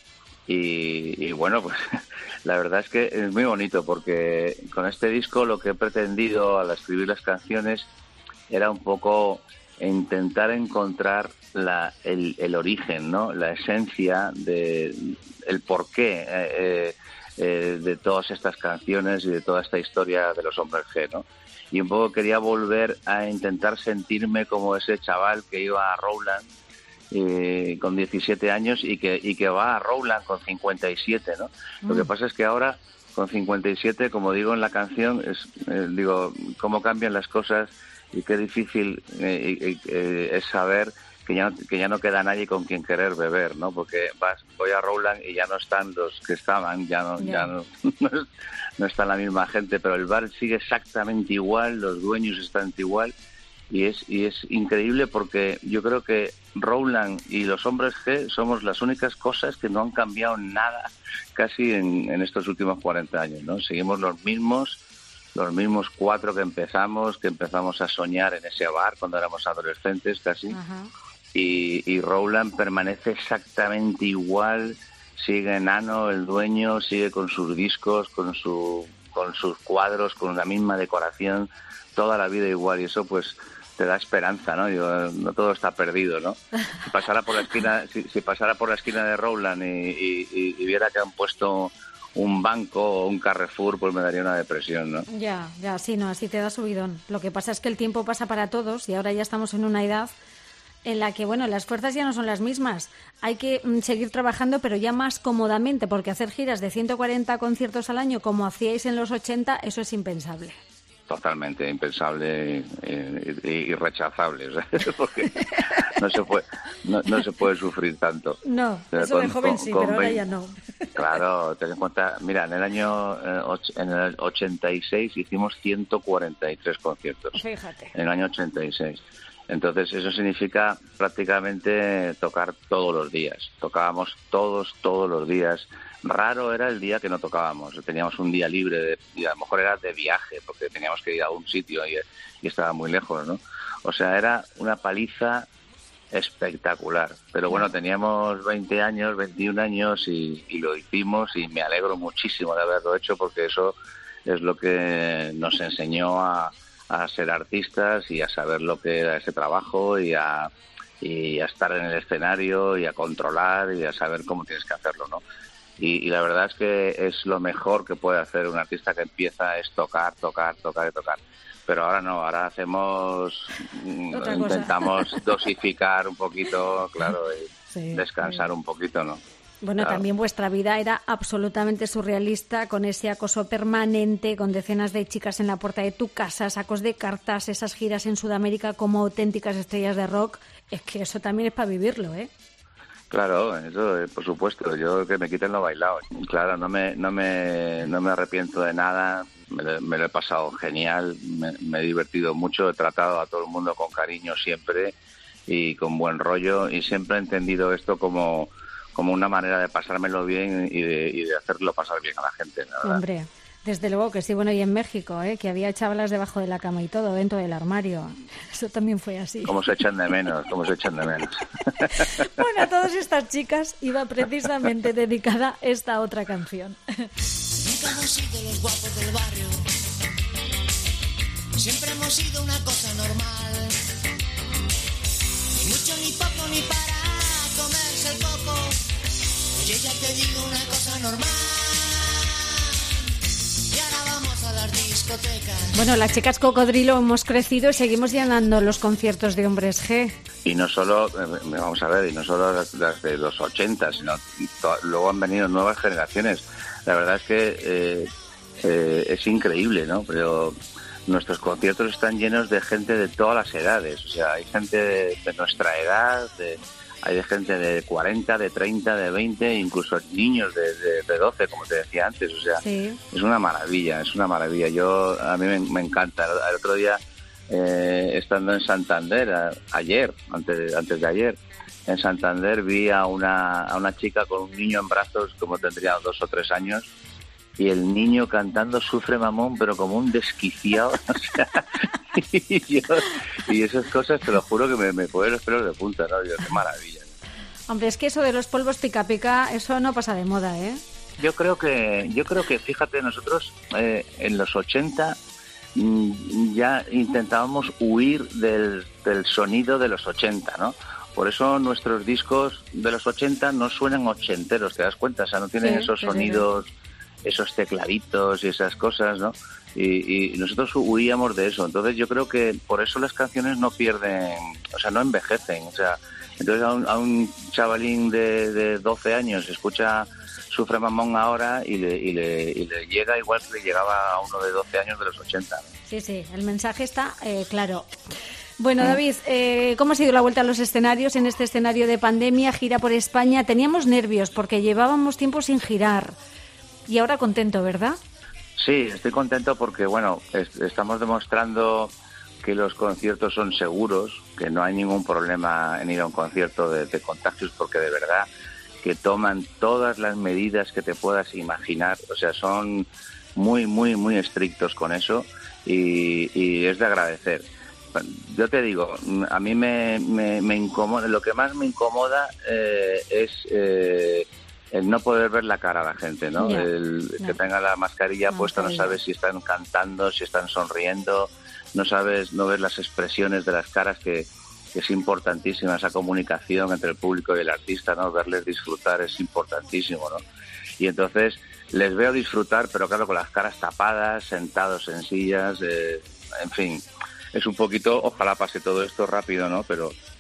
Y, y bueno, pues la verdad es que es muy bonito porque con este disco lo que he pretendido al escribir las canciones era un poco intentar encontrar la, el, el origen, ¿no? La esencia de el porqué eh, eh, de todas estas canciones y de toda esta historia de los Hombres G, ¿no? Y un poco quería volver a intentar sentirme como ese chaval que iba a Rowland eh, con diecisiete años y que y que va a Rowland con cincuenta y siete, ¿no? Mm. Lo que pasa es que ahora, con cincuenta y siete, como digo en la canción, es eh, digo, cómo cambian las cosas y qué difícil eh, eh, es saber que ya, que ya no queda nadie con quien querer beber, ¿no? Porque vas, voy a Rowland y ya no están los que estaban, ya no, yeah. ya no, no, no está la misma gente, pero el bar sigue exactamente igual, los dueños están igual y es y es increíble porque yo creo que Rowland y los Hombres G somos las únicas cosas que no han cambiado nada casi en, en estos últimos cuarenta años, ¿no? Seguimos los mismos, los mismos cuatro que empezamos, que empezamos a soñar en ese bar cuando éramos adolescentes casi. Uh-huh. Y, y Rowland permanece exactamente igual, sigue enano el dueño, sigue con sus discos, con su con sus cuadros, con la misma decoración, toda la vida igual, y eso pues te da esperanza, ¿no? Digo, no todo está perdido, ¿no? Si pasara por la esquina, si, si pasara por la esquina de Rowland y, y, y, y viera que han puesto un banco o un Carrefour, pues me daría una depresión, ¿no? Ya, ya, sí, no, así te da subidón. Lo que pasa es que el tiempo pasa para todos y ahora ya estamos en una edad en la que, bueno, las fuerzas ya no son las mismas. Hay que mm, seguir trabajando, pero ya más cómodamente, porque hacer giras de ciento cuarenta conciertos al año, como hacíais en los ochenta, eso es impensable. totalmente impensable e irrechazable, ¿sabes? Porque no se puede no, no se puede sufrir tanto. No, o sea, eso con, de joven con, sí, con pero ahora ya no. Claro, ten en cuenta, mira, en el año eh, en el ochenta y seis hicimos ciento cuarenta y tres conciertos. Fíjate. En el año ochenta y seis. Entonces eso significa prácticamente tocar todos los días. Tocábamos todos, todos los días. Raro era el día que no tocábamos. Teníamos un día libre de, y a lo mejor era de viaje porque teníamos que ir a un sitio y, y estaba muy lejos, ¿no? O sea, era una paliza espectacular. Pero bueno, teníamos veinte años, veintiún años y, y lo hicimos y me alegro muchísimo de haberlo hecho porque eso es lo que nos enseñó a a ser artistas y a saber lo que era ese trabajo y a, y a estar en el escenario y a controlar y a saber cómo tienes que hacerlo, ¿no? Y, y la verdad es que es lo mejor que puede hacer un artista que empieza es tocar, tocar, tocar y tocar. Pero ahora no, ahora hacemos, Otra intentamos cosa. dosificar un poquito, claro, y sí, descansar sí. un poquito, ¿no? Bueno, claro. También vuestra vida era absolutamente surrealista, con ese acoso permanente, con decenas de chicas en la puerta de tu casa, sacos de cartas, esas giras en Sudamérica como auténticas estrellas de rock. Es que eso también es para vivirlo, ¿eh? Claro, eso, por supuesto. Yo que me quiten lo bailado. Claro, no me, no me, no me arrepiento de nada. Me lo, me lo he pasado genial. Me, me he divertido mucho. He tratado a todo el mundo con cariño siempre y con buen rollo. Y siempre he entendido esto como como una manera de pasármelo bien y de, y de hacerlo pasar bien a la gente, la verdad. Hombre, desde luego que sí. Bueno, y en México, ¿eh? Que había chavalas debajo de la cama y todo, dentro del armario. Eso también fue así. Cómo se echan de menos, cómo se echan de menos. Bueno, a todas estas chicas iba precisamente dedicada esta otra canción. Nunca hemos sido los guapos del barrio. Siempre hemos sido una cosa normal. Ni mucho, ni poco, ni para comerse el coco. Oye, ya te digo una cosa normal. Y ahora vamos a las discotecas. Bueno, las chicas Cocodrilo hemos crecido y seguimos llenando los conciertos de Hombres G. Y no solo, vamos a ver, y no solo las, las de los ochenta, sino to, luego han venido nuevas generaciones. La verdad es que eh, eh, es increíble, ¿no? Pero nuestros conciertos están llenos de gente de todas las edades. O sea, hay gente de, de nuestra edad, de... Hay de gente de cuarenta, de treinta, de veinte, incluso niños de, de, de doce, como te decía antes. O sea, sí. Es una maravilla, es una maravilla. Yo A mí me, me encanta. El otro día, eh, estando en Santander, a, ayer, antes de, antes de ayer, en Santander vi a una, a una chica con un niño en brazos, como tendría dos o tres años, y el niño cantando Sufre Mamón, pero como un desquiciado. O sea, y, yo, y esas cosas, te lo juro que me, me ponen los pelos de punta, ¿no? Yo, qué maravilla. Hombre, es que eso de los polvos pica pica, eso no pasa de moda, ¿eh? Yo creo que, yo creo que fíjate, nosotros eh, en los ochenta mmm, ya intentábamos huir del, del sonido de los ochenta, ¿no? Por eso nuestros discos de los ochenta no suenan ochenteros, ¿te das cuenta? O sea, no tienen sí, esos sonidos... Sí, sí. Esos tecladitos y esas cosas, ¿no? Y, y nosotros huíamos de eso. Entonces yo creo que por eso las canciones no pierden, o sea, no envejecen. O sea, entonces a un, a un chavalín de, de doce años escucha Sufre Mamón ahora y le, y, le, y le llega igual que le llegaba a uno de doce años de los ochenta, ¿no? Sí, sí, el mensaje está eh, claro. Bueno, David, eh, ¿cómo ha sido la vuelta a los escenarios en este escenario de pandemia, gira por España? Teníamos nervios porque llevábamos tiempo sin girar. Y ahora contento, ¿verdad? Sí, estoy contento porque, bueno, es, estamos demostrando que los conciertos son seguros, que no hay ningún problema en ir a un concierto de, de contagios, porque de verdad que toman todas las medidas que te puedas imaginar. O sea, son muy, muy, muy estrictos con eso y, y es de agradecer. Yo te digo, a mí me, me, me incomoda, lo que más me incomoda eh, es... Eh, el no poder ver la cara a la gente, ¿no? Yeah, el no. que tenga la mascarilla no, puesta, no sabes si están cantando, si están sonriendo, no sabes, no ves las expresiones de las caras, que, que es importantísima esa comunicación entre el público y el artista, ¿no? Verles disfrutar es importantísimo, ¿no? Y entonces les veo disfrutar, pero claro, con las caras tapadas, sentados en sillas, eh, en fin, es un poquito, ojalá pase todo esto rápido, ¿no? Pero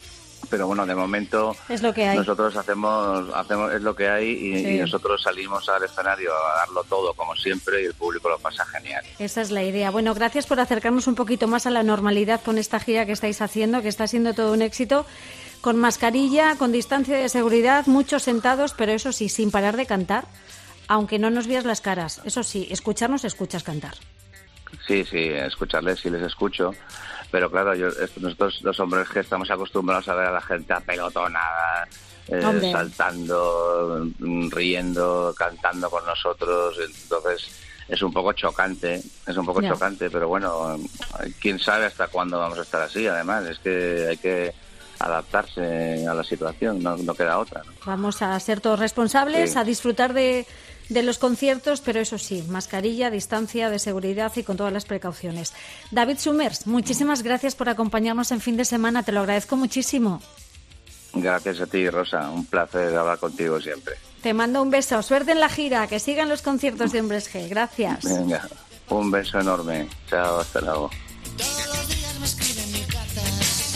pero bueno, de momento es lo que hay. Nosotros hacemos, hacemos es lo que hay y, Sí. y nosotros salimos al escenario a darlo todo como siempre y el público lo pasa genial. Esa es la idea. Bueno, gracias por acercarnos un poquito más a la normalidad con esta gira que estáis haciendo, que está siendo todo un éxito. Con mascarilla, con distancia de seguridad, muchos sentados, pero eso sí, sin parar de cantar, aunque no nos veas las caras. Eso sí, escucharnos, escuchas cantar. Sí, sí, escucharles sí les escucho, pero claro, yo, nosotros los hombres que estamos acostumbrados a ver a la gente apelotonada, eh, saltando, riendo, cantando con nosotros, entonces es un poco chocante, es un poco Ya. chocante, pero bueno, quién sabe hasta cuándo vamos a estar así, además, es que hay que adaptarse a la situación, no, no queda otra, ¿no? Vamos a ser todos responsables, Sí. a disfrutar de, de los conciertos, pero eso sí, mascarilla, distancia de seguridad y con todas las precauciones. David Summers, muchísimas gracias por acompañarnos en fin de semana, te lo agradezco muchísimo. Gracias a ti, Rosa, un placer hablar contigo siempre. Te mando un beso, suerte en la gira, que sigan los conciertos de Hombres G. Gracias. Venga, un beso enorme, chao, hasta luego. Todos los días me escriben mil cartas,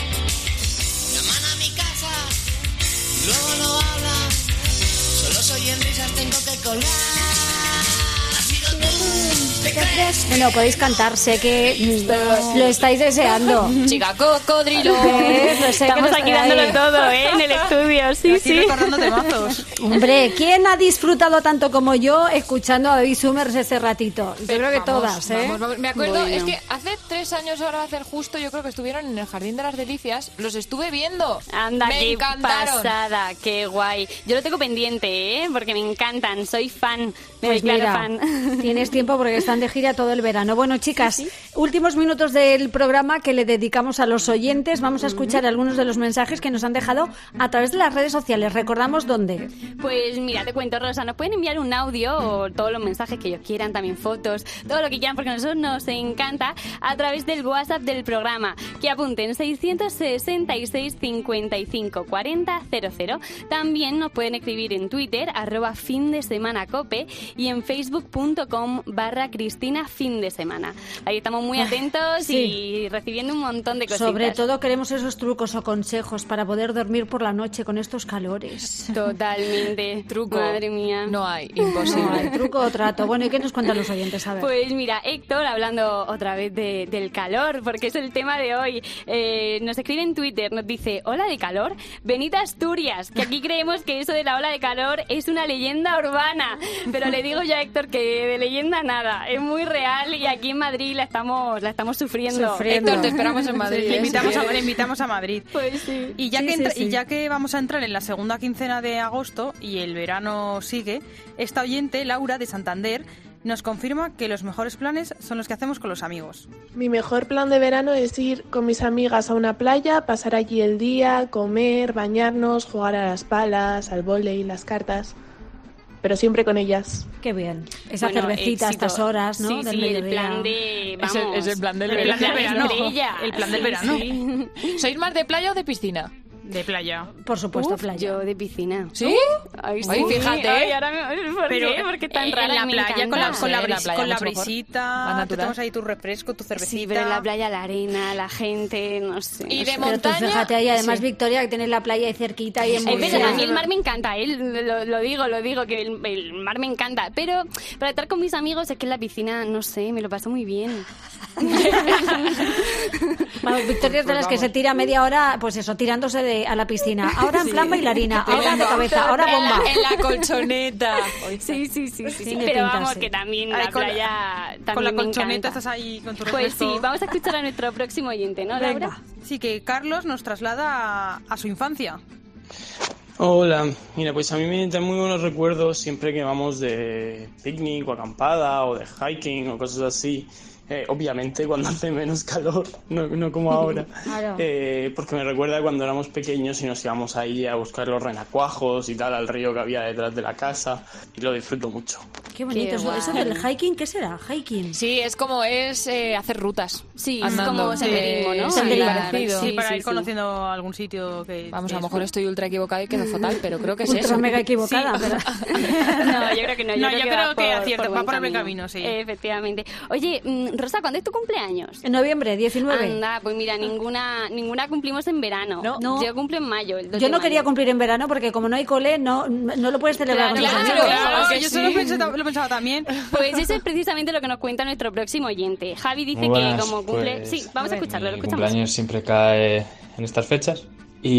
llaman a mi casa, luego no hablan, solo soy en risas, tengo que colgar. Has sido tú, ¿te crees? Bueno, podéis cantar, sé que mm, lo estáis deseando. Chica cocodrilo. ¿Ves? Lo sé que Estamos lo aquí estáis. dándolo todo, ¿eh? En el estudio, sí, Aquí sí. recordando temazos. Hombre, ¿quién ha disfrutado tanto como yo escuchando a David Summers ese ratito? Yo creo que Vamos, todas, ¿eh? vamos, vamos. Me acuerdo, Bueno. es que hace tres años ahora va a hacer justo, yo creo que estuvieron en el Jardín de las Delicias, los estuve viendo. Anda, me qué encantaron. pasada, qué guay. Yo lo tengo pendiente, ¿eh? Porque me encantan, soy fan, me Pues declaro mira, fan. tienes tiempo porque están de gira todo el verano. Bueno, chicas, últimos minutos del programa que le dedicamos a los oyentes. Vamos a escuchar algunos de los mensajes que nos han dejado a través de las redes sociales. ¿Recordamos dónde? Pues mira, te cuento, Rosa, nos pueden enviar un audio o todos los mensajes que ellos quieran, también fotos, todo lo que quieran, porque a nosotros nos encanta, a través del WhatsApp del programa, que apunten seiscientos sesenta y seis cincuenta y cinco cuarenta cero cero. También nos pueden escribir en Twitter, arroba fin de semana cope, y en facebook.com barra Cristina fin de semana. Ahí estamos muy atentos Sí. y recibiendo un montón de cositas. Sobre todo queremos esos trucos o consejos para poder dormir por la noche con estos calores. Totalmente. Truco. Madre mía. No hay, imposible. No hay truco o trato. Bueno, ¿y qué nos cuentan los oyentes? A ver. Pues mira, Héctor, hablando otra vez de, del calor, porque es el tema de hoy, eh, nos escribe en Twitter, nos dice, ¿ola de calor? Venid a Asturias, que aquí creemos que eso de la ola de calor es una leyenda urbana, pero le digo yo a Héctor que de leyenda nada, es muy real y aquí en Madrid la estamos, la estamos sufriendo. Sufriendo. Héctor, te esperamos en Madrid. Le ¿eh? invitamos, Si a, le quieres. invitamos a Madrid. Pues sí. Y ya, Sí, que sí, entra- sí. y ya que vamos a entrar en la segunda quincena de agosto y el verano sigue, esta oyente, Laura de Santander, nos confirma que los mejores planes son los que hacemos con los amigos. Mi mejor plan de verano es ir con mis amigas a una playa, pasar allí el día, comer, bañarnos, jugar a las palas, al vóley, las cartas, pero siempre con ellas. Qué bien. Esa Bueno, cervecita a éxito. estas horas, ¿no? Sí, del sí, el mediodía. plan de... Es Vamos, el- es el plan del el verano. plan de verano. estrella. El plan del Sí, verano. sí. ¿Sois más de playa o de piscina? De playa. Por supuesto, Uf, playa. yo de piscina. ¿Sí? Ay, Ay, sí. fíjate. Ay, ahora me... ¿Por Pero qué? ¿Por qué tan en rara? la Me playa, con la, encanta. con la, Sí, en la bris- playa, con la mucho mejor. Más brisita, te natural. tomas ahí tu refresco, tu cervecita. Sí, pero en la playa la arena, la gente, no sé. Y no de sé. Pero tú montaña, fíjate ahí, además, sí. Victoria, que tiene la playa ahí cerquita y en Es Murcia. verdad, a mí el mar me encanta, ¿eh? lo, lo digo, lo digo, que el, el mar me encanta, pero para estar con mis amigos es que en la piscina, no sé, me lo paso muy bien. Vamos, Victoria es de Pues las que vamos. se tira media hora, pues eso, tirándose de, a la piscina. Ahora en Sí. plan bailarina, ahora de cabeza, ahora En la- bomba. En la colchoneta. Sí, sí, sí, sí, sí, Tiene pero pinta, vamos, sí. que también Ay, la con la- playa también Con la me colchoneta encanta. estás ahí con tu Pues refresco. sí, vamos a escuchar a nuestro próximo oyente, ¿no, Laura? Venga. Sí, que Carlos nos traslada a, a su infancia. Hola, mira, pues a mí me traen muy buenos recuerdos siempre que vamos de picnic o acampada o de hiking o cosas así. Eh, obviamente cuando hace menos calor, no, no como ahora. Claro. Eh, porque me recuerda cuando éramos pequeños y nos íbamos ahí a buscar los renacuajos y tal al río que había detrás de la casa y lo disfruto mucho. Qué bonito. Qué eso, guay. eso del hiking, ¿qué será? Hiking. Sí, es como es eh, hacer rutas. Sí, Andando. es como senderismo, ¿no? Sí, Senderismo. parecido. Sí, Sí, para sí, ir sí. conociendo algún sitio que... Vamos, que a lo es- mejor estoy ultra equivocada y quedo fatal, pero creo que es Ultra eso. mega equivocada, pero... No, yo creo que no. Yo No, creo yo que creo va que por, acierta, por va buen por el buen camino, sí. Efectivamente. Oye, mm, Rosa, ¿cuándo es tu cumpleaños? En noviembre, diecinueve. Anda, pues mira, ninguna ninguna cumplimos en verano. No. No. Yo cumplo en mayo. El dos Yo de no mayo. quería cumplir en verano porque como no hay cole, no, no lo puedes celebrar Claro, con tus claro, amigos. claro, que que yo sí. solo pensé, lo pensaba también. Pues eso es precisamente lo que nos cuenta nuestro próximo oyente. Javi dice Muy buenas, que como cumple... pues, sí, vamos a escucharlo, lo Mi escuchamos. cumpleaños siempre cae en estas fechas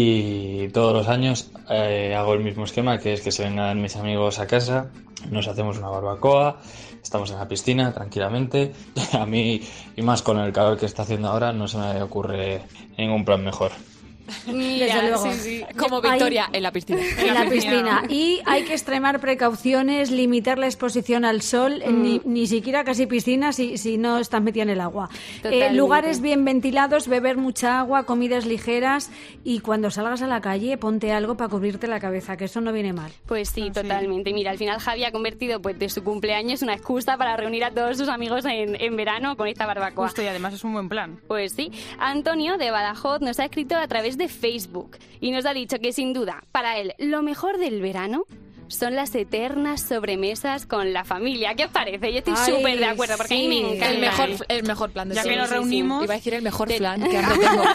y todos los años eh, hago el mismo esquema, que es que se vengan mis amigos a casa, nos hacemos una barbacoa, estamos en la piscina tranquilamente. A mí, y más con el calor que está haciendo ahora, no se me ocurre ningún plan mejor. Mira, Desde luego. Sí, sí. Como Victoria, en la piscina. En la piscina. Y hay que extremar precauciones, limitar la exposición al sol, Mm. ni, ni siquiera casi piscina si, si no estás metida en el agua. Eh, Totalmente. lugares bien ventilados, beber mucha agua, comidas ligeras y cuando salgas a la calle ponte algo para cubrirte la cabeza, que eso no viene mal. Pues sí, totalmente. Mira, al final Javi ha convertido pues de su cumpleaños una excusa para reunir a todos sus amigos en, en verano con esta barbacoa. Justo, y además es un buen plan. Pues sí. Antonio de Badajoz nos ha escrito a través de Facebook y nos ha dicho que sin duda, para él, lo mejor del verano son las eternas sobremesas con la familia. ¿Qué os parece? Yo estoy Ay, súper de acuerdo porque a mí me sí. encanta. El mejor, el mejor plan de Ya que todos. nos reunimos- Iba a decir el mejor De- plan que ando tengo.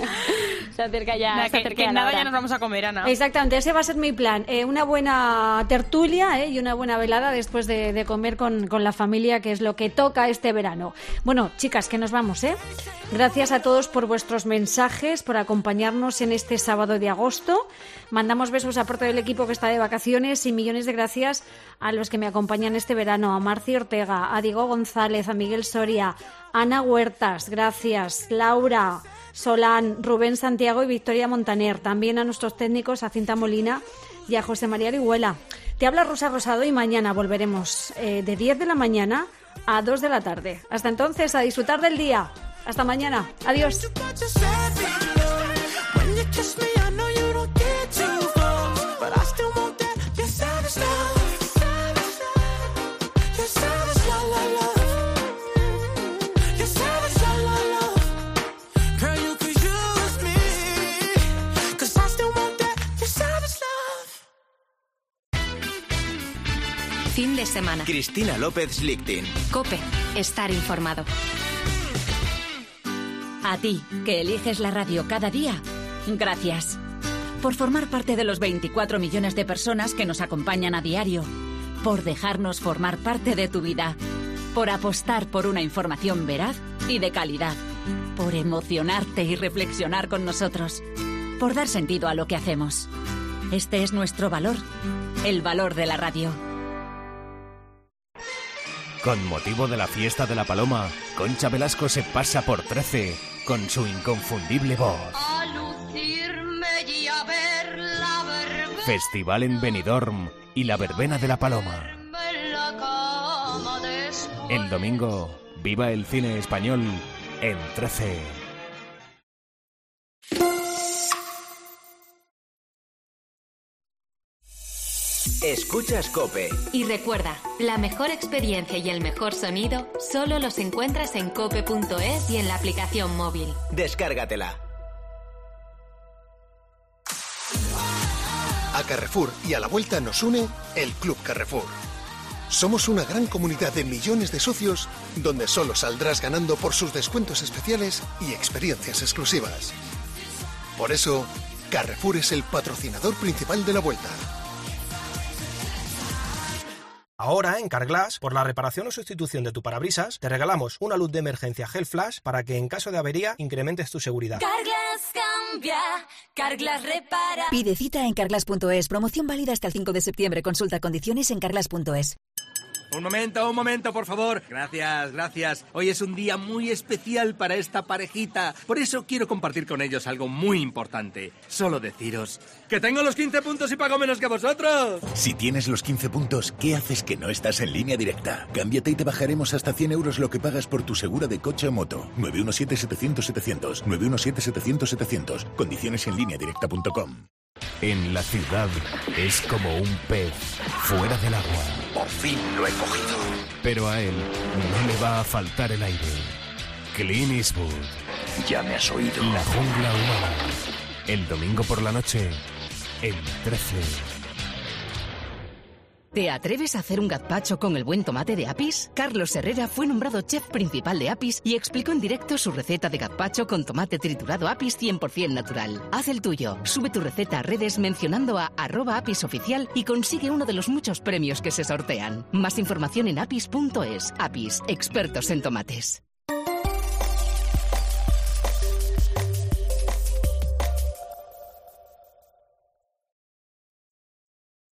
Se acerca ya, Nada, se que, acerca que ya la nada hora. ya nos vamos a comer, Ana. Exactamente, ese va a ser mi plan. Eh, una buena tertulia eh, y una buena velada después de, de comer con, con la familia, que es lo que toca este verano. Bueno, chicas, que nos vamos, ¿eh? Gracias a todos por vuestros mensajes, por acompañarnos en este sábado de agosto. Mandamos besos a parte del equipo que está de vacaciones y millones de gracias a los que me acompañan este verano, a Marci Ortega, a Diego González, a Miguel Soria, Ana Huertas, gracias, Laura Solán, Rubén Santiago y Victoria Montaner. También a nuestros técnicos, a Cinta Molina y a José María Orihuela. Te habla Rosa Rosado y mañana volveremos eh, de diez de la mañana a dos de la tarde. Hasta entonces, a disfrutar del día. Hasta mañana. Adiós. When you kiss me, I know you don't get too close, but I still want that. Your savage love, your savage love, love, love. Your savage love, love, love. Girl, you could use me, 'cause I still want that. Your savage love. Fin de semana. Cristina López Lichtin. COPE. Estar informado. A ti, que eliges la radio cada día, gracias. Por formar parte de los veinticuatro millones de personas que nos acompañan a diario. Por dejarnos formar parte de tu vida. Por apostar por una información veraz y de calidad. Por emocionarte y reflexionar con nosotros. Por dar sentido a lo que hacemos. Este es nuestro valor, el valor de la radio. Con motivo de la fiesta de la Paloma, Concha Velasco se pasa por trece con su inconfundible voz. A lucirme y a ver la verbena Festival en Benidorm y la verbena de la Paloma. en la cama después. El domingo, viva el cine español en trece. Escuchas COPE. Y recuerda, la mejor experiencia y el mejor sonido solo los encuentras en cope punto es y en la aplicación móvil. Descárgatela. A Carrefour y a la vuelta nos une el Club Carrefour. Somos una gran comunidad de millones de socios donde solo saldrás ganando por sus descuentos especiales y experiencias exclusivas. Por eso, Carrefour es el patrocinador principal de la vuelta. Ahora, en Carglass, por la reparación o sustitución de tu parabrisas, te regalamos una luz de emergencia Gel Flash para que en caso de avería incrementes tu seguridad. Carglass cambia, Carglass repara. Pide cita en carglass punto es. Promoción válida hasta el cinco de septiembre. Consulta condiciones en carglass punto es. Un momento, un momento, por favor. Gracias, gracias. Hoy es un día muy especial para esta parejita. Por eso quiero compartir con ellos algo muy importante. Solo deciros que tengo los quince puntos y pago menos que vosotros. Si tienes los quince puntos, ¿qué haces que no estás en Línea Directa? Cámbiate y te bajaremos hasta cien euros lo que pagas por tu segura de coche o moto. nueve uno siete, setecientos, setecientos. nueve uno siete, setecientos, setecientos. Condiciones en línea directa punto com. En la ciudad es como un pez fuera del agua. Por fin lo he cogido. Pero a él no le va a faltar el aire. Clint Eastwood. Ya me has oído. La jungla humana. El domingo por la noche, en trece. ¿Te atreves a hacer un gazpacho con el buen tomate de Apis? Carlos Herrera fue nombrado chef principal de Apis y explicó en directo su receta de gazpacho con tomate triturado Apis cien por ciento natural. Haz el tuyo. Sube tu receta a redes mencionando a arroba Apis oficial y consigue uno de los muchos premios que se sortean. Más información en apis punto es. Apis, expertos en tomates.